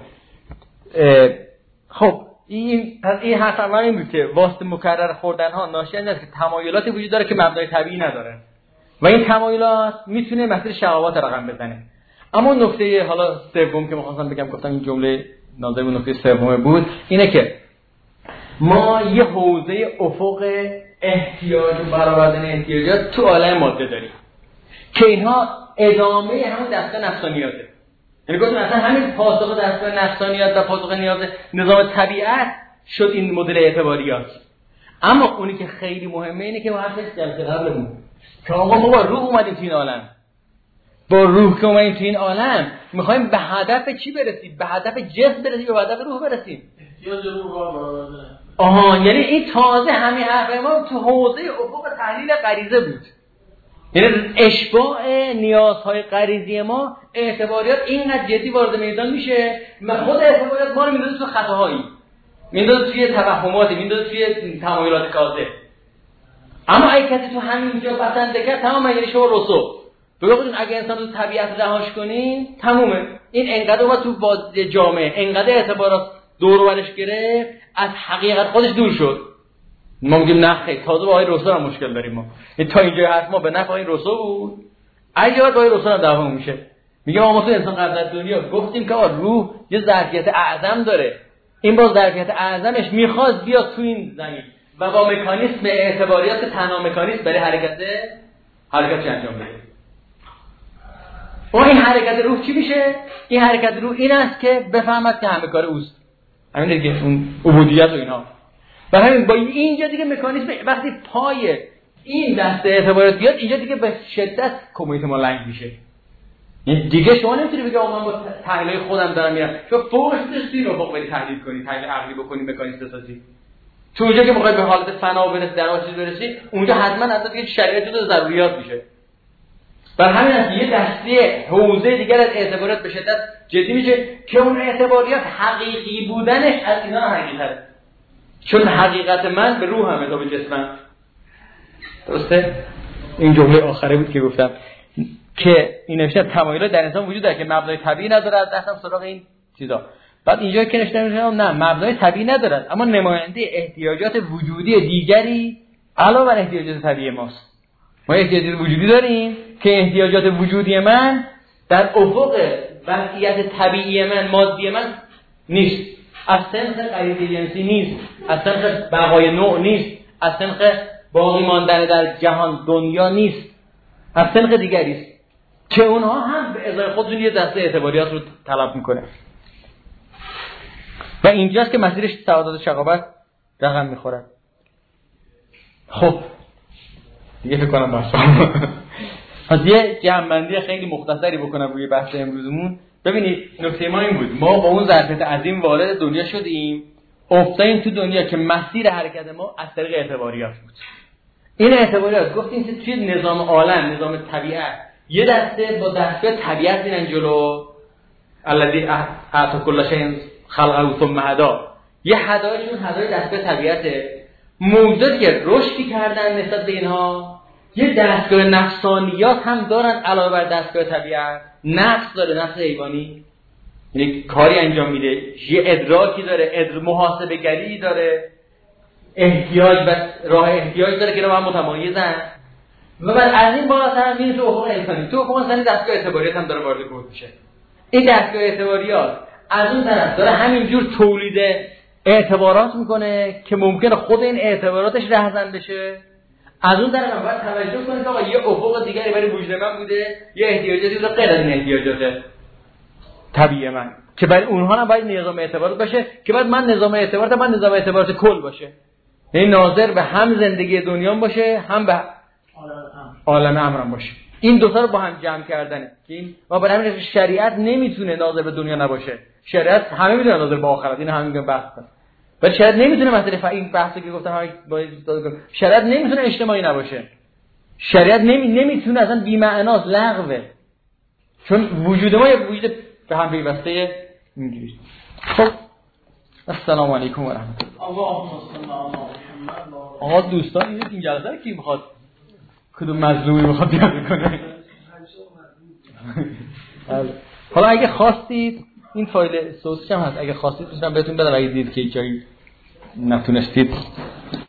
خب این پس این حرف اول این بود که واسطه مکرر خوردن ها ناشی از این است که تمایلاتی وجود داره که مبنای طبیعی نداره و این تمایلات میتونه مسیر شهوات رقم بزنه. اما نکته حالا سوم که می‌خواستم بگم، گفتم این جمله نازل به نکته سوم بود، اینه که ما یه حوزه افق احتیاج و برآوردن احتیاجات تو عالم ماده داریم که اینها ادامه همون دسته نفسانیاته. یعنی گفتم مثلا همین پاسخ دسته نفسانیات و پاسخ نیاز نظام طبیعت شد این مدل اعتباریات. اما اونی که خیلی مهمه اینه که ما حرفش جلسه قبلمون که آقا ما با روح اومدیم تو این عالم، با روح که اومدیم تو این عالم میخوایم به هدف چی برسیم؟ به هدف جسم برسیم یا به هدف روح برسیم؟ احتیاج روح رو برآورده. آها، یعنی این تازه همین حرف ما تو حوزه افق تحلیل غریزه بود. یعنی اشباع نیازهای غریزی ما اعتباریات اینقدر جدی وارد میدان میشه، خود اعتباریات ما رو میندازه تو خطاهایی، میندازه توی توهماتی، میندازه توی تمایلات کاذب. اما اگه کسی تو همینجا بسنده کرد تمام، یعنی شما رسو بگید اگه انسان تو طبیعت رهاش کنی تمومه. این انقدر اومد تو باز جامعه، انقدر اعتبارات دور و برش گرفت، از حقیقت خودش دور شد. ما میگیم نه خیلی تازه با آقای رسول هم مشکل داریم. ما تا اینجا حرف ما به نفع آقای رسول بود، اگه با آقای رسول هم دعوا میشه. میگه ما تو انسان قبل از دنیا گفتیم که روح یه ظرفیت اعظم داره، این با ظرفیت اعظمش میخواد بیاد تو این زمین و با مکانیسم اعتباریات تنها مکانیسم برای حرکت حرکت انجام بده. و این حرکت روح چی میشه؟ این حرکت روح این است که بفهمد که همه کار اوست. همین دیگه اون عبودیت و اینا. و همین با اینجا دیگه مکانیسم وقتی پای این دسته اعتبارات بیاد اینجا دیگه به شدت کمیته ما لنگ میشه. یعنی دیگه شما نمیتونی بگی آقا من با تحلیل خودم دارم میرم، چون فوقش نیستی رو فوق بری تحلیل کنی، تحلیل عقلی بکنی، مکانیسم سازی. تو اونجا که میخوای به حالت فنا برسی، در واقع چیز برسی، اونجا حتما از دیگه شریعت جزء ضروریات میشه. بر همین است یه دسته حوزه دیگر از اعتبارات به شدت جدی میشه که اون اعتباریات حقیقی بودنش از اینا حقیقته، چون حقیقت من به روحم تا به جسمم. درسته؟ این جمله آخره بود که گفتم که این نوشته تمایلات در انسان وجود داره که مبنای طبیعی نداره. از دستم سراغ این چیزا بعد اینجا که نوشته نه مبنای طبیعی نداره، اما نماینده احتیاجات وجودی دیگری علاوه بر احتیاجات طبیعی ماست. ما احتیاجات وجودی داریم که احتیاجات وجودی من در افق وضعیت طبیعی من، مادی من نیست، از سنخ غریزه جنسی نیست، از سنخ بقای نوع نیست، از سنخ باقی ماندن در جهان دنیا نیست، از سنخ دیگری است که اونها هم به ازای خودشون یه دسته اعتباریات رو طلب میکنه. و اینجاست که مسیرش سعادت و شقاوت رقم میخوره. خب دیگه فکر کنم باشه. از یه جمع‌بندی خیلی مختصری بکنم روی بحث امروزمون. ببینید نکته ما این بود، ما با اون ظرفیت عظیم وارد دنیا شدیم، افتادیم تو دنیا که مسیر حرکت ما از طریق اعتباریات بود. این اعتباریات گفتیم که توی نظام عالم، نظام طبیعت، یه دسته با دسته طبیعت میرن جلو، الذی اعطى كل شیء خلقه ثم هدی. یه هدایشون هدای دسته طبیعته، موجوداتی که رشدی کردن نسبت به اینها یه دستگاه نفسانیات هم دارن علاوه بر دستگاه طبیعت. نفس داره، نفس حیوانی، یعنی کاری انجام میده، یه ادراکی داره، ادر محاسبه گری داره، احتیاج و راه احتیاج داره که اینا با هم متمایزن. و بعد از این بالاتر میره تو افق انسانی. تو افق انسانی دستگاه اعتباریات هم داره وارد کود میشه. این دستگاه اعتباریات از اون طرف داره همینجور تولید اعتبارات میکنه که ممکنه خود این اعتباراتش رهزن بشه. از اون طرف هم باید توجه کنید آقا یه افق دیگری برای وجود من بوده، یه احتیاجاتی بوده غیر از این احتیاجات طبیعی من که برای اونها هم باید نظام اعتبارات باشه که بعد من نظام اعتبارات من نظام اعتبارات کل باشه، یعنی ناظر به هم زندگی دنیا باشه هم به عالم امرم باشه. این دو تا رو با هم جمع کردنه که این ما برای همین شریعت نمیتونه ناظر به دنیا نباشه. شریعت همه میدونن ناظر به آخرت، این همین بحث است. ولی شریعت نمیتونه مثلا این بحثی که گفتم های باید شریعت نمیتونه اجتماعی نباشه. شریعت نمی نمیتونه اصلا بی معناست، لغوه. چون وجود ما یه وجود به هم پیوسته اینجوری. خب السلام علیکم و رحمت الله. آقا دوستان این این جلسه رو کی میخواد کدوم مظلومی میخواد بیان کنه؟ حالا اگه خواستید این فایل صوتیش هم هست، اگه خواستید میتونم بهتون بدم، اگه دید که جایی نتونستید